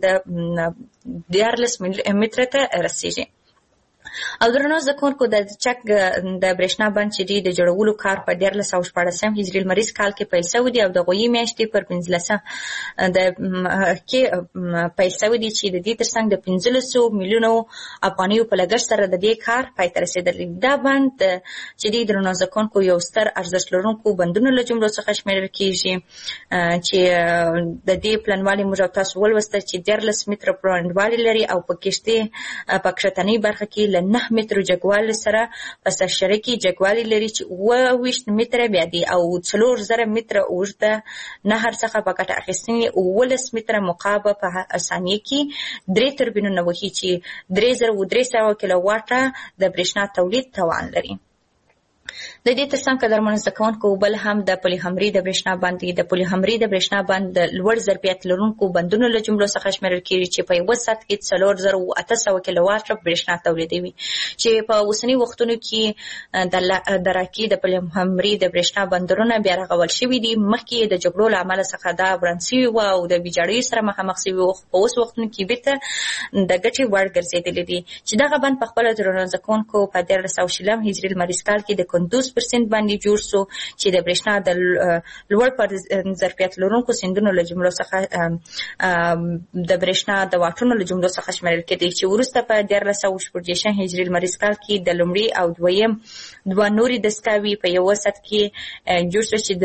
14 متره ته رسیږي. او درنو زده کوونکو د چک د برېښنا بند چې دی د جوړولو کار په 1414 هجري لمریز کال کې پیل شوی دی او د غویي میاشتې پر 15 کې پیل شوی دی چې د دې ترڅنګ د 1500 میلیونو افغانیو په لګښت سره د دې کار پای ته رسېدلی. دا بند چې دی درنو زده کوونکو یو ستر ارزښت لرونکو بندونو له جملو څخه شمیرل کېږي چې د دې پلنوالي موږ تاسو ولوسته چې 14 متره پلنوالی لري او په کښتۍ په کښتنۍ برخه کې 9 مترو جګوالي سره په سرشره کې جګوالي لري چې 28 متره بیا دی او 4000 متره اوږده نهر څخه په ګټه اخیستنې 18 متره مکعب په ثانیه کې 3 توربینونه وهي چې 3300 کیلوواټه د برېښنا تولید توان لري. د دې ترڅنګ قدرمنو زده کوونکو بل هم د پولیحمري د برېښنا بند دی. د پولیحمري د برېښنا بند د لوړ ظرفیت لرونکو بندونو له جملو څخه شمیرل کېږي چې په یوه ساعت کې 4800 کیلوواټه برېښنا تولیدوي چې په اوسني وختونو کې د راکي د پولیحمري د برېښنا بندرونه بیا رغول شوي دي. مخکې د جګړو له امله څخه دا وران شوي وو او د ویجاړیو سره مخامخ شوي وو، په اوس وختونو کې بېرته د ګټې وړ ګرځېدلي دي چې دغه بند په خپله درنو زده کوونکو په 1400 هجري لمریز کال کې د کندوز پر سیند باندې جوړ شو چې د برېښنا د لوړ پر ظرفیت لرونکو سیندونو له جملو څخه د برېښنا د واټونو له جملو څخه شمیرل کېدی چې وروسته په 1414 هجري لمریز کال کې د لومړي او دویم دوه نورې دستګاوې په یوه ساعت کې جوړ شو چې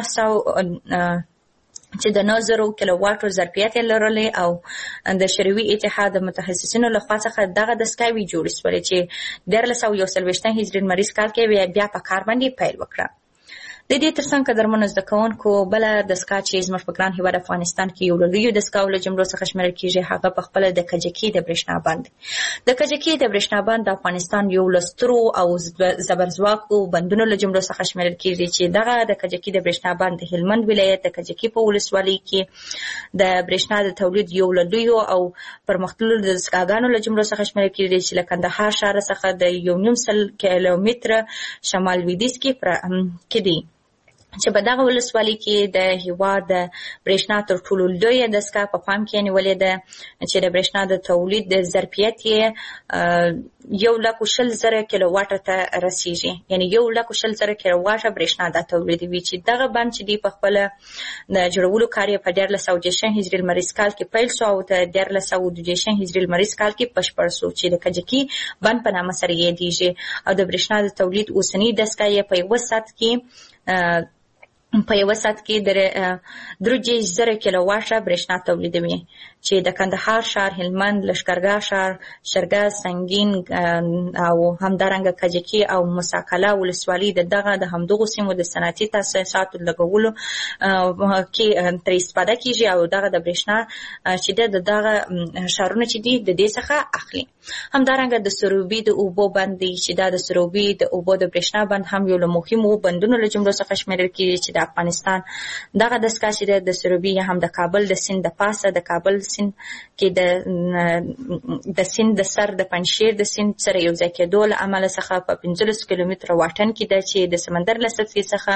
د 9000 کیلوواټو ظرفیت لرلې او د شوروي اتحاد د متخصصینو لخوا څخه دغه دستګاوې جوړې شولې چې 1441 هجري لمریز کال کې بیا په کار باندې پیل وکړه. د دې ترڅنګ قدرمنو زده کوونکو بله دستګاه چې زموږ په ګران هېواد افغانستان کې یو له لویو دستګاو له جملو څخه شمیرل کېږي هغه په خپله د کجکي د برېښنا بند. د کجکي د برېښنا بند د افغانستان یو له سترو او زبرځواکو بندونو له جملو څخه شمیرل کېږي چې دغه د کجکي د برېښنا بند د هلمند ولایت د کجکي په ولسوالۍ کې د برېښنا د تولید یو له لویو او پرمختللو دستګاګانو له جملو څخه شمیرل کېږي چې له کندهار ښار څخه د 1.5 کیلومتره شمال لویدیځ کې دی چې په دغه ولسوالۍ کې د هېواد د برېښنا تر ټولو لویه دستګاه په پام کې نیولې ده چې د برېښنا د تولید د ظرفیت یې 120,000 کیلوواټه ته رسیږي، یعنې 120,000 کیلوواټه برېښنا دا تولیدوي چې دغه بند چې دی په خپله د جوړولو کار یې په 1414 هجري لمریز کال کې پیل شو او د 1422 هجري لمریز کال کې بشپړ شو چې د کجکي بند په نامه سره یادېږي او د برېښنا د تولید اوسنۍ دستګاه یې په یوه ساعت کې 3,000 کیلوواټه برېښنا تولیدوي چې د کندهار ښار، هلمند، لښکرګاه ښار، شرګه، سنګین او همدارنګه کجکي او مساکله ولسوالۍ د همدغو سیمو د صنعتي تاسیساتو لګولو کې ترې استفاده کېږي او دغه د برېښنا چې د دغه ښارونه چې دي د دې څخه اخلي. همدارنګه د سروبي د اوبو بند دی چې دا د سروبي د اوبو د برېښنا بند هم یو له مهمو بندونو له جملو څخه شمیرل کېږي چې د افغانستان دغه دستګاه چې د سروبي هم د کابل د سیند د پاسه د کابل سیند کې د سیند د سر د پنجشیر د سیند سره یو ځای کېدو له امله څخه په 15 کیلومتره واټن کې ده چې د سمندر له سطحې څخه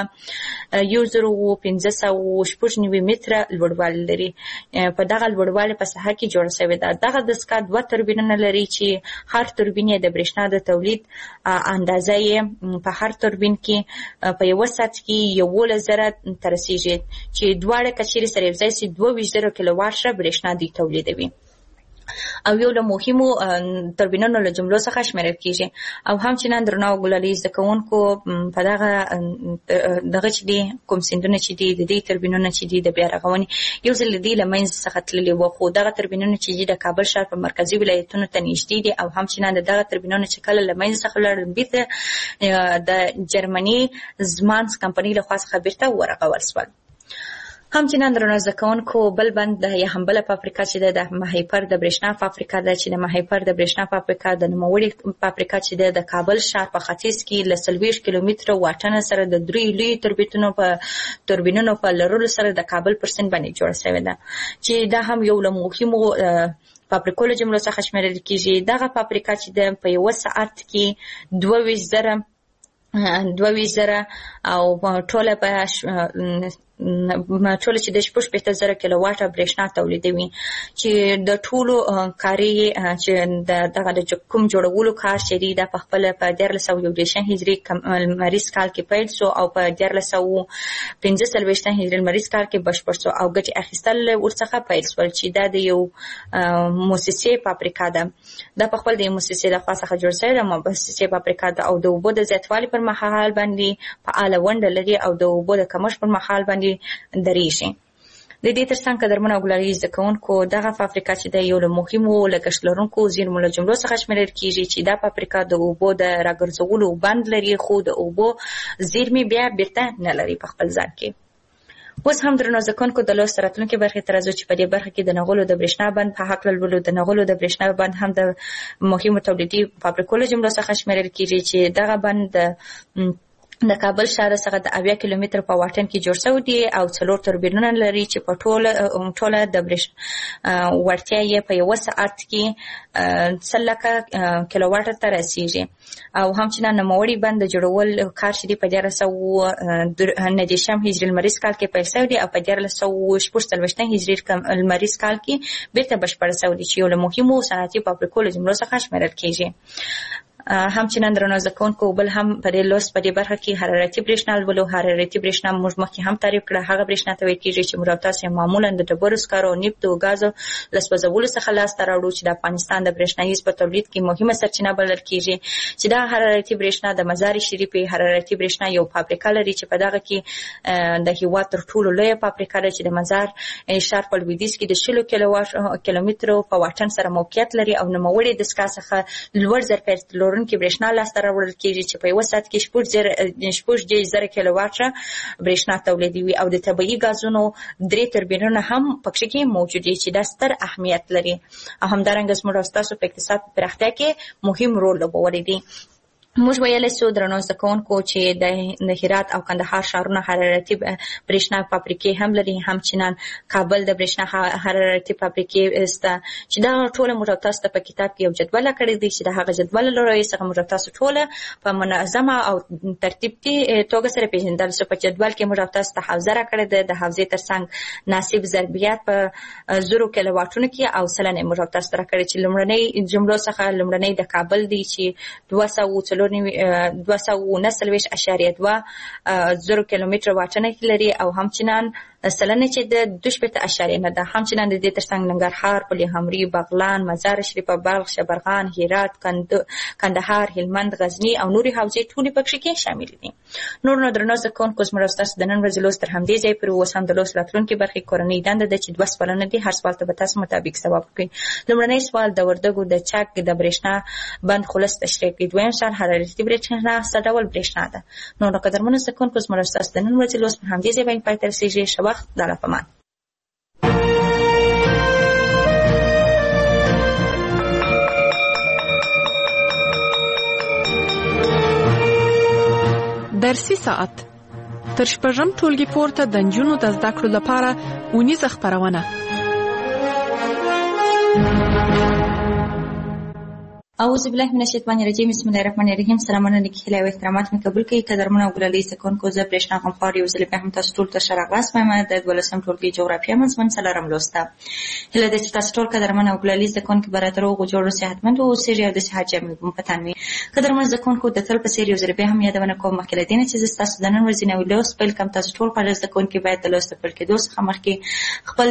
1596 متره لوړوالی لري. په دغه لوړوالي په ساحه کې جوړ شوې ده. دغه دستګاه 2 توربینونه لري چې هر توربین یې د برېښنا د تولید اندازه یې په هر توربین کې په یو ساعت کې 11,000 ته رسیږي چې دواړه کچېرې سره یو ځای شي 22,000 کیلووات برېښنا دوی تولیدوي او یو له مهمو توربینونو له جملو څخه شمیرل کیږي. او همچنان درنو ګلالي زده کوونکو په دغه چې دي کوم سیندونه چې دي د دې توربینونو چې دي د بیا رغونې یو ځل دي له منځ څخه تللي وو، خو دغه توربینونه چې دي د کابل ښار په مرکزي ولایتونو ته نږدې دي او همچنان دغه توربینونه چې کله له منځ څخه لاړل بیرته د جرمني زمانس کمپنۍ له خوا څخه بیرته ورغول شول. همچنان درنو زده کوونکو بل بند یا هم بله فابریکه چې ده د مهیپر د برېښنا فابریکه ده چې د مهیپر د برېښنا فابریکه د نوموړې فابریکه چې ده د کابل ښار په ختیځ کې له 40 کیلومتره واټن سره د 3 لوی توربینونو په لرلو سره د کابل پر سیند باندې جوړه شوې ده چې دا هم یو له مهمو فابریکو له جملو څخه شمیرل کیږي. دغه فابریکه چې ده په یو ساعت کې 22,000 او ټوله په ټول چې د 15,000 کیلوواټه برېښنا تولیدوي چې د ټولو کاري چې دغه د کوم جوړولو کار چې دی د خپل په 1321 هجري لمریز کال کې پیل شو او په 1345 هجري لمریز کال کې بشپړ شو او ګټې اخیستل ورڅخه پیل شول چې دا د یو مؤسسې فابریکه ده. دا په خپل د مؤسسې د خاصه جوړ شوی د مؤسسې فابریکه ده او د اوبو د زیاتوالي پر مهال باندې فعال ونډه لري او د اوبو د کمښت پر مهال باندې درېږي. د دې ترڅنګ قدرمن او ګلالي زده کوونکو دغه فابریکه چې د یو له مهمو لګښت لرونکو زیرمو له جملو څخه شمیرل کیږي چې دا فابریکه د اوبو د راګرځولو بند لري خو د اوبو زیرمې بیا بیرته نه لري په خپل ځان کې. اوس هم درنو زده کوونکو د لوست راتلونکي برخې ته راځو چې په دې برخه کې د نغلو د برېښنا بند په هکله لولو. د نغلو د برېښنا بند هم د مهمو تولیدي فابریکو له جملو څخه شمیرل کیږي چې دغه بند د کابل ښار څخه د 80 کیلومتر په واټن کې جوړ شوی دی او 4 توربینونه لري چې په ټوله د برېښنا وړتیا یې په یو ساعت کې 100 کیلوواټ ته رسیږي. او همچنان نوموړی بند د جوړول کار چې په 1390 هجري لمریز کال کې پیل شوی دی او په 1346 هجري لمریز کال کې بیرته بشپړ شوی دی چې یو له مهمو صنعتي فابریکو له جملو څخه شمیرل کیږي. همچنان درنو زده کوونکو بل هم په دې لوست په دې برخه کې حرارتي برېښنا ولو. حرارتي برېښنا موږ مخکې هم تعریف کړه. هغه برېښنا ته ویل کېږي چې موږ تاسو معمولا د ډبرو سکرو نفت او غازو له سوځولو څخه لاسته راوړو چې د افغانستان د برېښنایي په تولید کې مهمه سرچینه بلل کېږي چې دا حرارتي برېښنا د مزار شریف حرارتي برېښنا یو فابریکه لري چې په دغه کې د هیواد تر ټولو لویه فابریکه ده چې د مزار ښار په لویدیځ کې د 60 کیلومترو په واټن سره موقعیت لري او نوموړې دستګاه څخه لوړ ظرفیت کې برېښنا لاسته راوړل کېږي چې په یو ساعت کې 4,000 کیلوواټه برېښنا تولیدوي او د طبیعي غازونو 3 توربینونه هم پکې کې موجود دي چې د ستر اهمیت لري او همدارنګه زموږ تاسو په اقتصاد پراختیا کې مهم رول لوبولی دي. موږ ویلی شو درنو زده کوونکو چې د هرات او کندهار ښارونه حرارتي برېښنا فابریکې هم لري. همچنان کابل د برېښنا حرارتي فابریکې شته چې دا ټوله موږ تاسو ته په کتاب کې یو جدول کړی دی چې د هغه جدول له لوري څخه موږ تاسو ټوله په منظمه او ترتیبي توګه سره پیژندل شو. په جدول کې موږ تاسو ته حوزه راکړې ده. د حوزې ترڅنګ ناسب ضربیات په 0 کیلوواټونو کې او سلنه موږ تاسو ته راکړې چې لومړنۍ جملو څخه لومړنۍ د کابل دی چې 290.2 کیلومتر واټن لري او همچنان سلنه چې د 2.9 ده. همچنان د دې ترڅنګ ننګرهار، پلخمري، بغلان، مزار شریف، بلخ، شبرغان، هرات، کندهار، هلمند، غزني او نوري حوزې ټولې پکې کې شامل دي. نور نو درنو زده کوونکو زموږ تاسو د نن ورځې لوست تر همدې ځای پورې اوس هم د لوست راتلونکي برخې کورنۍ دنده ده چې 2 سوالونه دي. هر سوال ته به تاسو مطابق ځواب کړئ. لومړنی سوال د وردګو د چک د برېښنا بند خلاص تشریح کړئ. دویم سوال حرارتي برېښنا څه ډول برېښنا ده. نو قدرمنو زده کوونکو زموږ تاسو د نن ورځې لوست په همدې ځای باندې پای ته رسیږي. وخت در اپمان درسي ساعت تر شپږم ټولګي پورته د نجونو د زده کړو لپاره اونیزه خپرونه اعوذ بالله من الشیطان الرجیم بسم الله الرحمن الرحیم. سلامونه نیکی او احترامات می قبول کړئ قدرمن او ګراني سکونکو زه برېښنا غمخوار یو ځل بیا هم تاسو ټول ته ښه راغلاست وایم د 12 ټولګي جغرافیه مضمون څلورم لوسته. هیله ده چې تاسو ټول قدرمن او ګراني سکونکو براتر او جوړ صحتمند او سری او د صحت جامې په پتان وي. قدرمن سکونکو د تل په سری یو ځل بیا هم یادونه کوم مخکې لدینه چې تاسو د نن ورځې نو لوست بل کم تاسو ټول په سکونکو باید د لوست په کې دوه مخکې خپل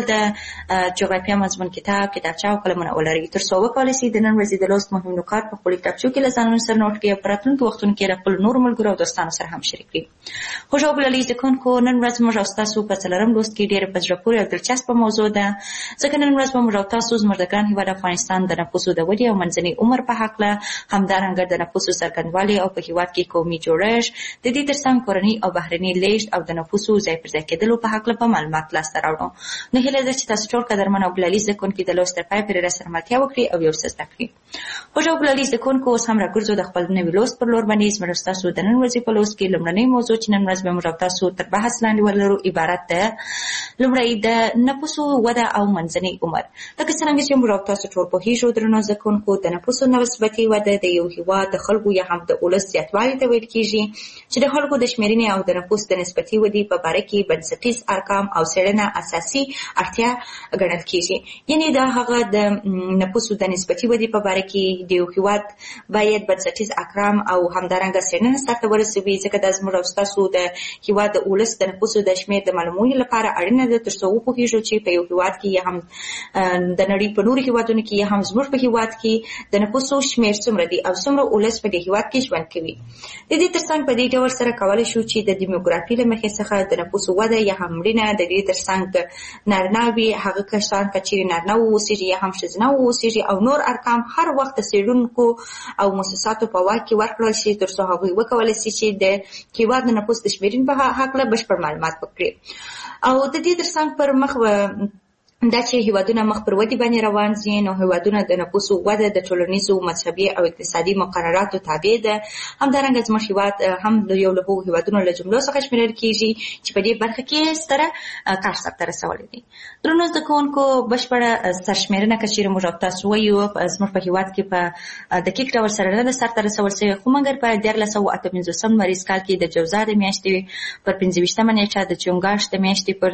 د جغرافیه مضمون کتابچه او قلمونه ولرئ تر څو وکولای شئ د نن ورځې د لوست مهم نکات په خپل کتابچو کې لزانونو سره نوٹ کړئ. په راتلونکي وختونو کې خپل نور ملګرو او دوستانو سره هم شریک کړئ. خوشو بللی ځکونکو نن ورځ موږ تاسو په څلورم لوست کې ډېر په زړه پورې او دلچسپه موضوع ده ځکه نن ورځ موږ تاسو زموږ د ګران هیواد افغانستان د نفوسو د ودې او منځني عمر په حق له همدارنګه د نفوسو څرګندوالي او په هیواد کې قومي جوړښت د دې ترڅنګ کورنۍ او بهرني لیږد او د نفوسو ځای پر ځای کېدلو په حق له په معلومات لاسته راوړو. نو هیله ده چې تاسو ټول قدرمن او بللی ځکونکو د لوست تر پای پورې راسره ملتیا وکړئ او یو څه زده کړئ. خوشو بللی ځکونکو اوس هم راګرځو د خپل نوي لوست پر لور باندې. زموږ تاسو د نن ورځې په لوست کې لومړنۍ موضوع چې نن ورځ به موږ تاسو تر بحث لاندې ولرو عبارت ده لومړی د نفوسو وده او منځني عمر. لکه څنګه چې موږ تاسو ټول پوهیږو درنو ځکونکو د نفوسو نسبتي وده د یو هیواد د خلکو یا هم د ولس زیاتوالي ته ویل کېږي چې د خلکو د شمیرنې او د نفوس د نسبتي ودې په باره کې بنسټیز ارقام او څېړنه اساسي اړتیا ګڼل کېږي. یعنې دا هغه د نفوسو د نسبتي ودې په باره کې د یو هیواد باید بنسټیز ارقام او همدارنګه څېړنه سرته ورسوي ځکه دا زموږ تاسو د هیواد د ولس د نفوسو د شمېر د معلومولو لپاره اړینه ده تر څو وپوهیږو چې په یو هیواد کې یا هم د نړۍ په نورو هیوادونو کې یا هم زموږ په هیواد کې د نفوسو شمېر څومره دی او څومره ولس په دې هیواد کې ژوند کوي. د دې ترڅنګ په دې ډول سره کولی شو چې د دیموګرافي له مخې څخه د نفوسو وده یا هم مړینه د دې ترڅنګ نارینه وي هغه کسان که چیرې نارینه واوسېږي یا هم ښځینه واوسېږي او نور ارقام هر وخت د څېړونکو او مؤسساتو په واک کې ورکړل شي تر څو هغوی وکولی شي چې د هیواد د نفوس د شمېرنې په هکله بشپړ معلومات وکړي. او د دې ترڅنګ پر مخ دا چې هیوادونه مخ پر ودې باندې روان دي نو هیوادونه د نفوسو وده د ټولنیزو مذهبي او اقتصادي مقرراتو تابع ده. همدارنګه زموږ هیواد هم د یو له هغو هیوادونو له جملو څخه شمیرل کېږي چې په دې برخه کې ستره کار سرته رسولی دی. درنو زده کوونکو بشپړه سرشمېرنه که چېرې موږ تاسو وایو زموږ په هیواد کې په دقیق ډول سره نه ده سرته رسول شوې خو مګر په 1958 مریض کال کې د جوزا د میاشتې پر 25مه نیټه د چونګاش د میاشتې پر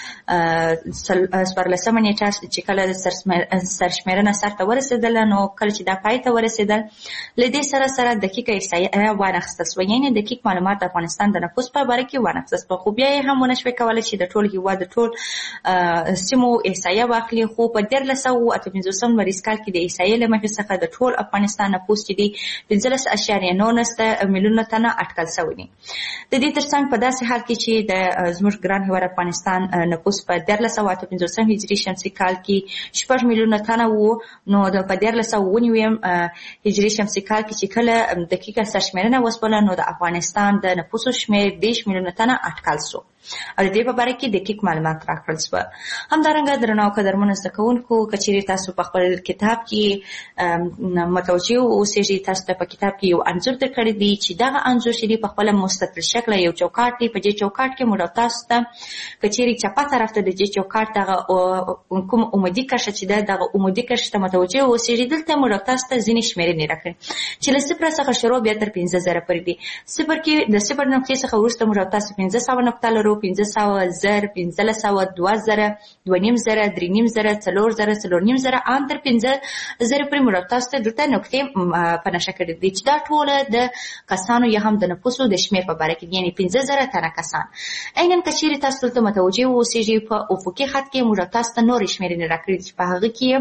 لسمه نیټه چې کله سرشمېرنه سرته ورسېدله نو کله چې دا پای ته ورسېدل له دې سره سره دقیقه احصایه وانخیستل شوه یعنې دقیق معلومات د افغانستان د نفوس په باره کې وانخیستل شوه خو بیا یې هم ونه شوی کولی چې د ټول هېواد د ټول سیمو احصایه واخلي خو په 1958 مریض کال کې د احصایې له مخې څخه د ټول افغانستان نفوس چې دی 15.19 میلیونه تنه اټکل شوی دی. د دې ترڅنګ په داسې حال کې چې د زموږ ګران هېواد افغانستان نفوس په 1958 هجري شمسي کال کې 6 میلیونه تنه وو نو د په 1999 هجري شمسي کال کې چې کله دقیقه سرشمېرنه وسوله نو د افغانستان د نفوسو شمېر 10 میلیونه تنه اټکل شو او د دې په باره کې دقیق معلومات راکړل شوه. همدارنګه درنو قدرمنو زده کوونکو که چېرې تاسو په خپل کتاب کې متوجه اوسېږئ تاسو ته په کتاب کې یو انځور درکړی دی چې دغه انځور چې دی په خپله مستطیل شکله یو چوکاټ دی. په دې چوکاټ کې موږ تاسو ته که چېرې چپه طرف ته د دې چوکاټ دغه کوم عمودي کرښه چې ده دغه عمودي کرښې ته متوجه اوسېږئ دلته موږ تاسو ته ځینې شمېرنې راکړي چې له 0 څخه شروع بیا تر 15,000 پورې دي. صفر کې د 0 نقطې څخه وروسته موږ تاسو 500 نقطه لرو 500 زر 1500 2000 2500 3000 4000 4500 ان تر 5000 پورې موږ تاسو ته دلته نقطې په نښه کړي دي چې دا ټوله د کسانو یا هم د نفوسو د شمېر په باره کې یعنې 5000 تنه کسان. عیناً که چېرې تاسو دلته متوجه اوسېږئ په افقي خط کې موږ تاسو ته نورې شمېرنې راکړي دي چې په هغه کې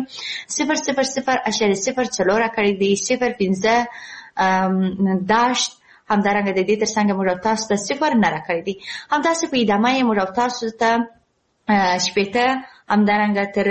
0.0 راکړي دي 0.10 همدارنګه د دې ترڅنګ موږ تاسو ته 0 نه راکړي دي. همداسې په ادامه یې موږ تاسو ته 80 همدارنګه تر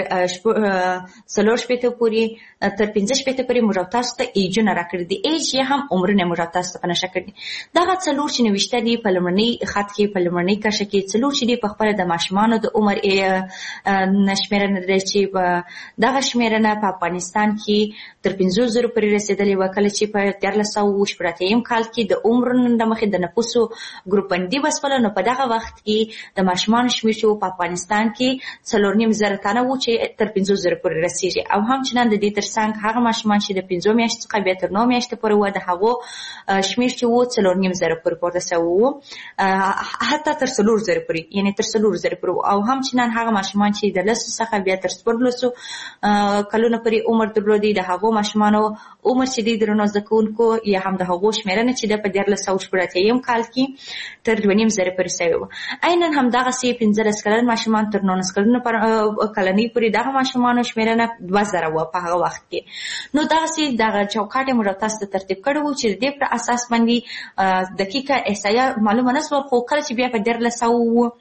40 پورې تر 50 پورې موږ تاسو ته ایجونه راکړي دي. ایج یې هم عمرونه موږ تاسو ته په نښه کړي. دغه څلور چې نوشته دي په لومړني خط کې په لومړني کرښه کې څلور چې دي په خپله د ماشومانو د عمر شمېرنه ده چې دغه شمېرنه په افغانستان کې تر 50,000 پورې رسېدلې وه کله چې په 1980 کال کې د عمرونو له مخې د نفوسو ګروپ بندي وسوله نو په دغه وخت کې د ماشومانو شمېر چې په افغانستان کې 4.5 2.5 تنه وو چې تر 5,000 پورې رسیږي او همچنان د دې ترڅنګ هغه ماشومان چې د 5 میاشتې څخه بیا تر 9 میاشتې پورې وو د هغو شمیر چې وو 4.5 پورې پورته شوی وو حتی تر 4,000 پورې یعنی تر 4,000 پورې او همچنان هغه ماشومان چې د 10 څخه بیا تر 14 کلونو پورې عمر درلودي د هغو ماشومانو عمر چې دی درنو زکونکو یا هم د هغو شمیرنه چې د په 1380 کال کې تر 2.5 پورې شوی وو. عیناً هم دغه سي 15 کلن ماشومان تر 19 کلونو کلنۍ پورې دغه ماشومانو شمیرنه 2000 وو په هغه وخت کې. نو دغه سي دغه چوکاټ موږ تاسو ته ترتیب کړو چې د دې پر اساس باندې دقیقه احصایه معلومه نشو خو کله چې بیا په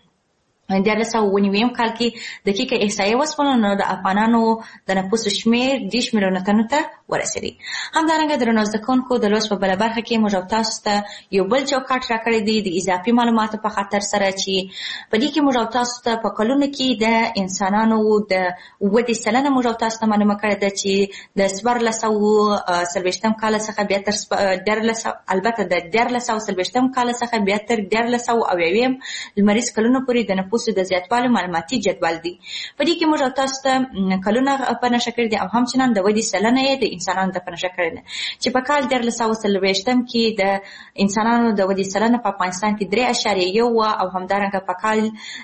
1390 کال کې دقیقه احصایه وسپنه نو د افغانانو د نفوس شمیر 10 میلیونه تنو ته ورسېدی. همدارنګه درنو زکونکو د لوس په بل برخه کې موږ تاسو ته یو بل چوکاټ راکړی دی د اضافي معلوماتو په خاطر سره چې په دې کې موږ تاسو ته په کلونو کې د انسانانو د ودې سلنه موږ تاسو ته معلومه کړی ده چې د 1430 کال څخه بیا تر 1300 البته د 1330 کال څخه بیا تر 1390 لمریز کلونو پورې د نفوس د زیاتوالي معلوماتي جدول دی. په دې کې موږ تاسو ته کلونه په نشه کړی دي او همچنان د ودې سلنه یې د انسانانو د په نشه کړی ده چې په کال 1330 کې د انسانانو د ودې سلنه په افغانستان کې 3.1 او همدارنګه په کال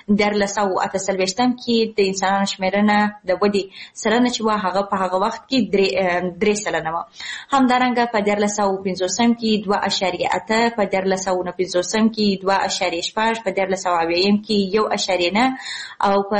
1338 کې د انسانانو شمیرنه د ودې سلنه چې وا هغه په هغه وخت کې 3 سلنه و. همدارنګه په 1350 کې 2.8 په 1350 کې 2.8 په 1390 کې 1.9 او په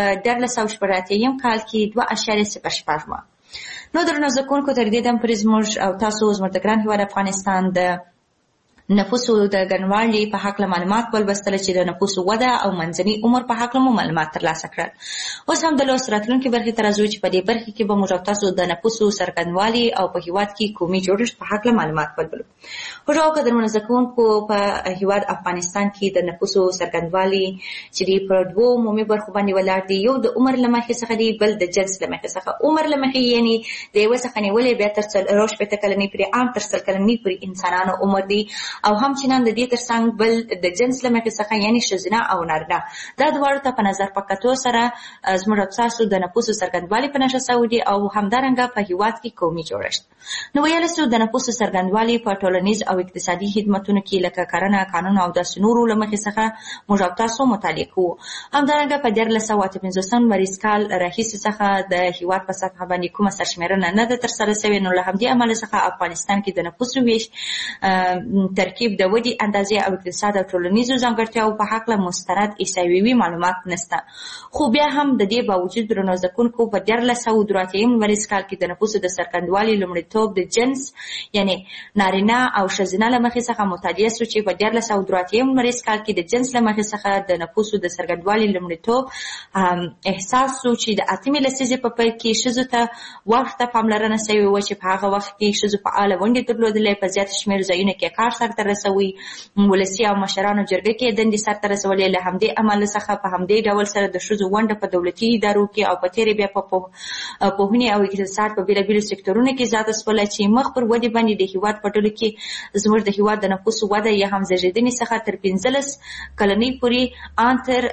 1380 کال کې 2.08. نو درنو زکونکو تر دې دم پرې زموږ او تاسو زموږ د ګران هیواد افغانستان د نفوسو د ګڼوالي په حق معلومات ولوستل چې د نفوسو وده او منځني عمر په حق معلومات ترلاسه کړل. اوس هم د لوست راتلونکي برخې ته راځو چې په دې برخې کې به موږ تاسو د نفوسو څرګندوالي او په هیواد کې قومي جوړښت په حق معلومات ولولو. هغه قدرمن زکونکو په هیواد افغانستان کې د نفوسو څرګندوالي چې په دوه عمومي برخو باندې ولاړ دي. یو د عمر لمخې څخه دی بل د جنس لمخې څخه. عمر لمخې یعنی د یو څخه نیولې بیا تر 40 کلنۍ پورې عام تر 100 کلنۍ پورې انسانانو عمر دی او همچنان د دې ترڅنګ بل د جنس لمخې څخه یعنی ښځینه او نارینه. دا دواړو ته په نظر په کتو سره زموږ تاسو د نفوسو څرګندوالي په نشه شوی دی او همدارنګه په هیواد کې قومي جوړښت. نو ویل سو د نفوسو څرګندوالي په ټولنیز او اقتصادي خدماتونو کې لکه کرنه قانون او د سنورو لمخې څخه موږ تاسو مطالعه کوو. همدارنګه په 1315 مریض کال راهیسې څخه د هیواد په سطح باندې کومه سرشمیرنه نه ده ترسره شوې. نو له همدې امله څخه افغانستان کې د نفوسو ویش ترکیب د ودې اندازې او اقتصاد او ټولنیزو ځانګړتیاو په حق له مستند احصایوي معلومات نشته. خو بیا هم د دې باوجود درنو زکونکو په 1383 مریض کال کې د نفوسو د څرګندوالي لومړیتوب د جنس یعنی نارینه او ښځینه لمخې څخه مطالعه شو چې په 1383 مریض کال کې د جنس لمخې څخه د نفوسو د څرګندوالي لومړیتوب احساس شو چې د 8 لسیزې په پیل کې ښځو ته وخت پاملرنه شوې و چې په هغه وخت کې ښځو فعاله ونډې درلودلې. په زیات شمېر ځایونو کې کار سرته رسوي. ولسي او مشرانو جرګه کې دندې سرته رسولې. له همدې امله څخه په همدې ډول سره د ښځو ونډه په دولتي ادارو کې او په تیرې بیا په پوهنې او اقتصاد په بیلابیلو سکتورونو کې زیاته شوله چې مخ پر ودې باندې د هیواد په ټولو کې زموږ د هیواد د نفوسو وده یا هم زیږیدنې څخه تر 15 کلنۍ پورې ان تر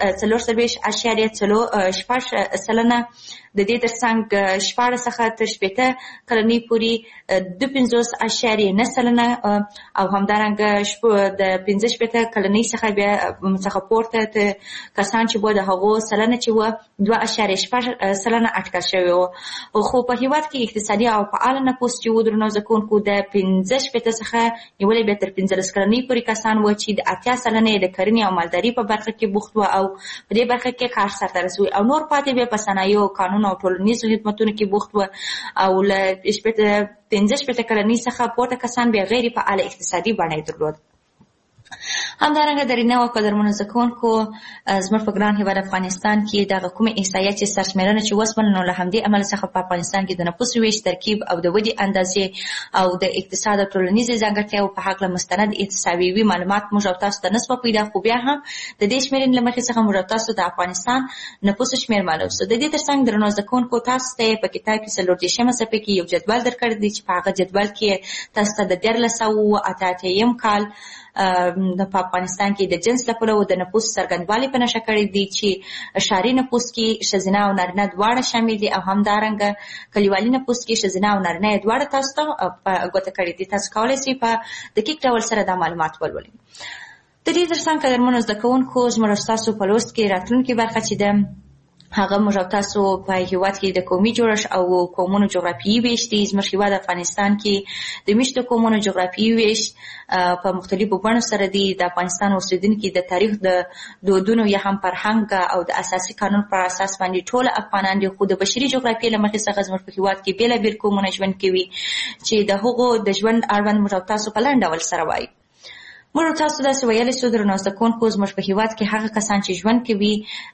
4.4 سلنه د دې ترڅنګ 14 څخه تر 18 کلنۍ پورې 2.9 سلنه او همدارنګه د 15 کلنۍ څخه بیا څخه پورته کسان چې بو د هغو سلنه چې و 2.8 سلنه اټکل شوی و. خو په هیواد کې اقتصادي او فعال نفوس چې و درنو زکونکو د 15 څخه نیولې به تر 15 کلنۍ پورې کسان و چې د 80 سلنه د کرنې او مالداري په برخه کې بوخت و او په دې برخه کې کار سرته رسوي او نور پاتې به په صنایع او قانون او ټولنیزو خدماتونو کې بوخت و او له 15 کلنۍ څخه پورته کسان به غیر فعال اقتصادي بڼه درلود. همدارنګه درینه او قدرمنو زکونکو زموږ په ګران هیواد افغانستان کې د کومې احصایې چې سرشمیرنه چې وسمن نو له همدې عمل څخه په افغانستان کې د نفوس ویش ترکیب او د ودې اندازې او د اقتصاد او ټولنیزې ځانګړتیاو په حق له مستند احصایوي معلومات موږ تاسو ته نسبه پیدا خو بیا هم د دې شمیرنې لمخې څخه موږ تاسو د افغانستان نفوس شمیر معلوم سو. د دې ترڅنګ درنو زکونکو تاسو ته په کتاب کې 14 صفحې کې یو جدول درکړی دی چې په هغه جدول کې تاسو ته د 1388 کال په په افغانستان کې د جنس لپاره د نفوس څرګندوالي په نشه کړی دي چې ښاري نفوس کې ښځینه او نارینه دواړه شامل دي او همدارنګه کلیوالي نفوس کې ښځینه او نارینه دواړه تاسو ته په ګوته کړي دي. تاسو کولی شئ په دقیق ډول سره دا معلومات ولولئ. د دې ترڅنګ قدرمنو زده کوونکو زموږ ستاسو په لوست کې راتلونکې برخه چې ده هغه موږ او تاسو په هیواد کې د قومي جوړښت او قومونو جغرافیایي ویش دي. زموږ هیواد افغانستان کې د میشتو قومونو جغرافیایي ویش په مختلفو بڼو سره دي. د افغانستان اوسیدونکي د تاریخ د دودونو یا هم فرهنګ او د اساسي قانون پر اساس باندې ټول افغانان دي، خو د بشري جغرافیې له مخې څخه زموږ په هیواد کې بېلابېل قومونه ژوند کوي چې د هغو د ژوند اړوند موږ او تاسو په لنډ ډول سره وایو. موږ تاسو داسې ویلی سو درنو زده کوونکو زموږ په هیواد کې هغه کسان چې ژوند کوي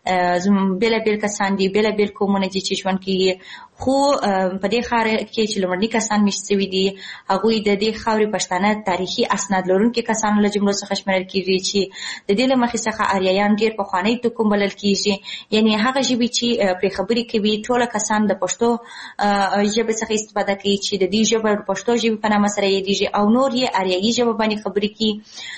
بېلابېل کسان دي، بېلابېل قومونه دي چې ژوند کوي، خو په دې ښار کې چې لومړني کسان میشت شوي دي هغوی د دې خاورې پښتانه تاریخي اسناد لرونکي کسانو له جملو څخه شمېرل کېږي چې د دې له مخې څخه آریایان ډېر پخوانی توکم بلل کېږي، یعنې هغه ژبې چې پرې خبرې کوي ټوله کسان د پښتو ژبې څخه استفاده کوي چې د دې ژبه پښتو ژبې په نامه سره یادېږي او نور یې آریایي ژبه باندې خبرې کوي.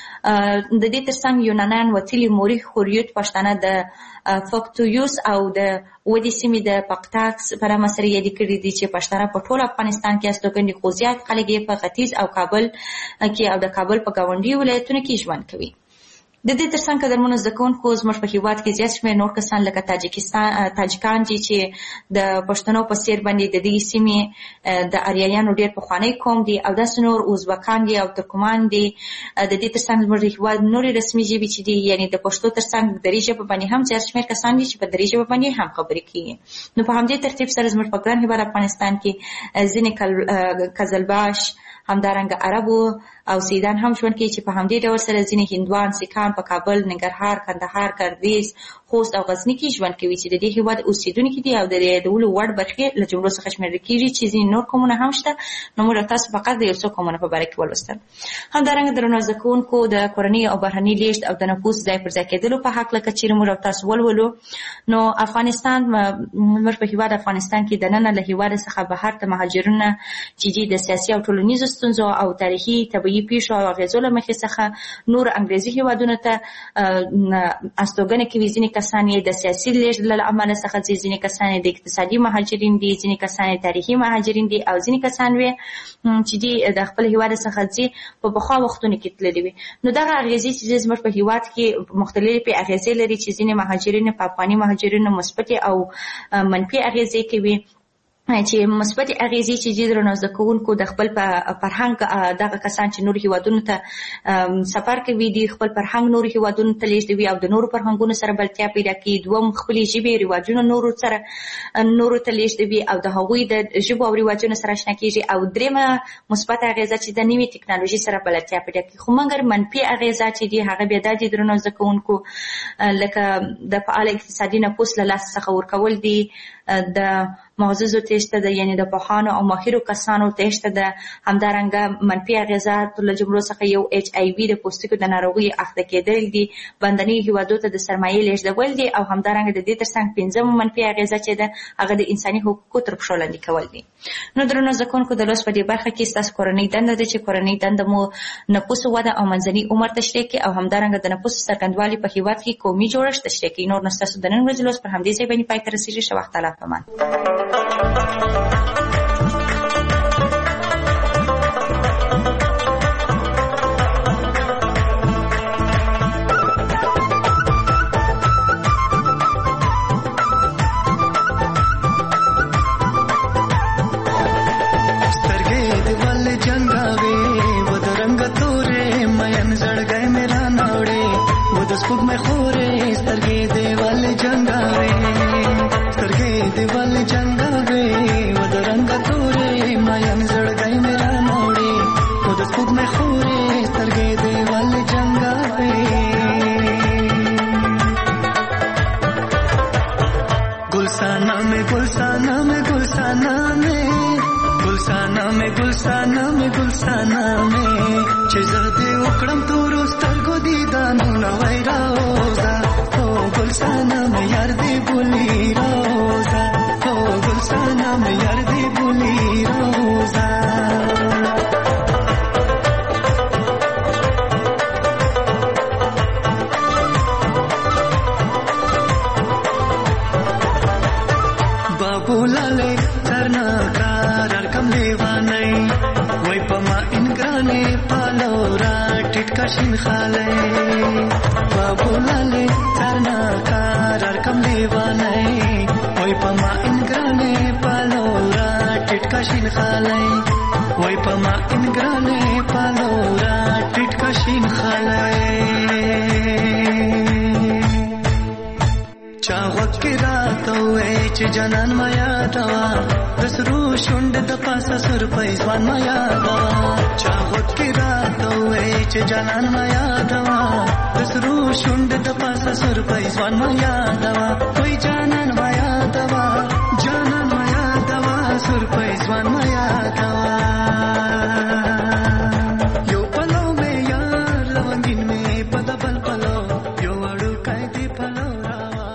د دې ترڅنګ یونانیان وتلي مورخ خوریوت پښتانه د فاکتویوس او د ودې سیمې د پقتاکس په نامه سره یادې کړي دي چې پښتانه په ټول افغانستان کې استوګن دي، خو زیات خلک یې په ختیځ او کابل کې او د کابل په ګاونډي ولایتونو کې ژوند کوي. د دې ترڅنګ قدرمنو زده کوونکو زموږ په هیواد کې زیات شمېر نور کسان لکه تاجکان دي چې د پښتنو په څېر باندې د دې سیمې د آریایانو ډېر پخوانی قوم دي او داسې نور ازبکان دي او ترکمان دي. د دې ترڅنګ زموږ د هیواد نورې رسمي ژبې چې دي یعنې د پښتو ترڅنګ دري ژبه باندې هم زیات شمېر کسان دي چې په دري ژبه باندې هم خبرې کوي. نو په همدې ترتیب سره زموږ په ګران هیواد افغانستان کې ځینې قزلباش همدارنګه عربو او سیدان هم ژوند کوي چې په همدې ډول سره ځینې هندوان سیکان په کابل، ننګرهار، کندهار، ګردیز، خوست او غزني کې ژوند کوي چې د دې هیواد اوسیدونکي دي او د یادولو وړ برخې له جملو څخه شمېرل کېږي چې ځینې نور قومونه هم شته. نو موږ تاسو فقط د یو څو قومونو په باره کې ولوستل. همدارنګه درنو زده کوونکو د کورني او بهرني لیږد او د نفوس ځای پر ځای کېدلو په هکله که چېرې موږ تاسو ولولو نو افغانستان موږ په هیواد افغانستان کې دننه له هیواد څخه بهر ته مهاجرونه چې دي د سیاسي او ټولنیزو ستونزو او تاریخي طبیعي پیښو او اغېزو له مخې څخه نور انګریزي هیوادونو ته استوګنه کوي. ځینې کسان یې د سیاسي لیږد له امله څخه ځي، ځینې کسان یې د اقتصادي مهاجرین دي، ځینې کسان یې تاریخي مهاجرین دي او ځینې کسان وي چې دي د خپل هیواد څخه ځي په پخوا وختونو کې تللي وي. نو دغه اغېزې چې زموږ په هیواد کې مختلفې اغېزې لري چې ځینې مهاجرین په افغاني مهاجرینو مثبتې او منفي اغېزې کوي چې مثبت اغیزې چې دي درنو زده کوونکو د خپل فرهنګ دغه کسان چې نور هیوادونو ته سفر کوي دي خپل فرهنګ نور هیوادونو ته لیږدوي او د نورو فرهنګونو سره بلدتیا پیدا کوي. دوم خپلې ژبې رواجونه نورو ته لیږدوي او د هغوی د ژبو او رواجونو سره اشنا کېږي. او درېیمه مثبت اغیزه چې د نوې ټکنالوژي سره بلدتیا پیدا کوي. خو مګر منفي اغیزه چې دي هغه بیا دا دي درنو زده کوونکو لکه د فعال اقتصادي نفوس له لاسه څخه ورکول دي، د معززو تیشته ده یعنی د پوهانو او ماهرو کسانو تیشته ده. همدارنګه منفي اغیزات له جملو څخه یو HIV د پوستکو د ناروغۍ اخته کېدل دي، بندني هیوادو ته د سرمایې لیږدول دي او همدارنګه د دې ترڅنګ پنځمه منفي اغیزه چې ده هغه د انساني حقوقو تر پښو لاندې کول دي. نو درنو زده کوونکو د لوست په دې برخه کې ستاسو کورنۍ دنده ده چې کورنۍ دنده مو نفوس وده او منځني عمر تشریح کړي او همدارنګه د نفوس څرګندوالي په هیواد کې قومي جوړښت تشریح کړي. نور نو ستاسو د نن ورځې لوست پر همدې ځای باندې پای ته رسېږي. ښه وخت الله پامان. کشین خاله بابولالي ترنا کار کم دیوانه وای پما انګرانه پالورا ټټ کشین خاله وای پما انګرانه پالورا ټټ کشین خاله چا وکړه راته وای چې جنان ما یادوا دسرو شوند د پاسه سر پېزوان ما یادوا چا وکړه راته وای چې جنان ما یادوا دسرو شوند د پاسه سر پېزوان ما یادوا وای جانا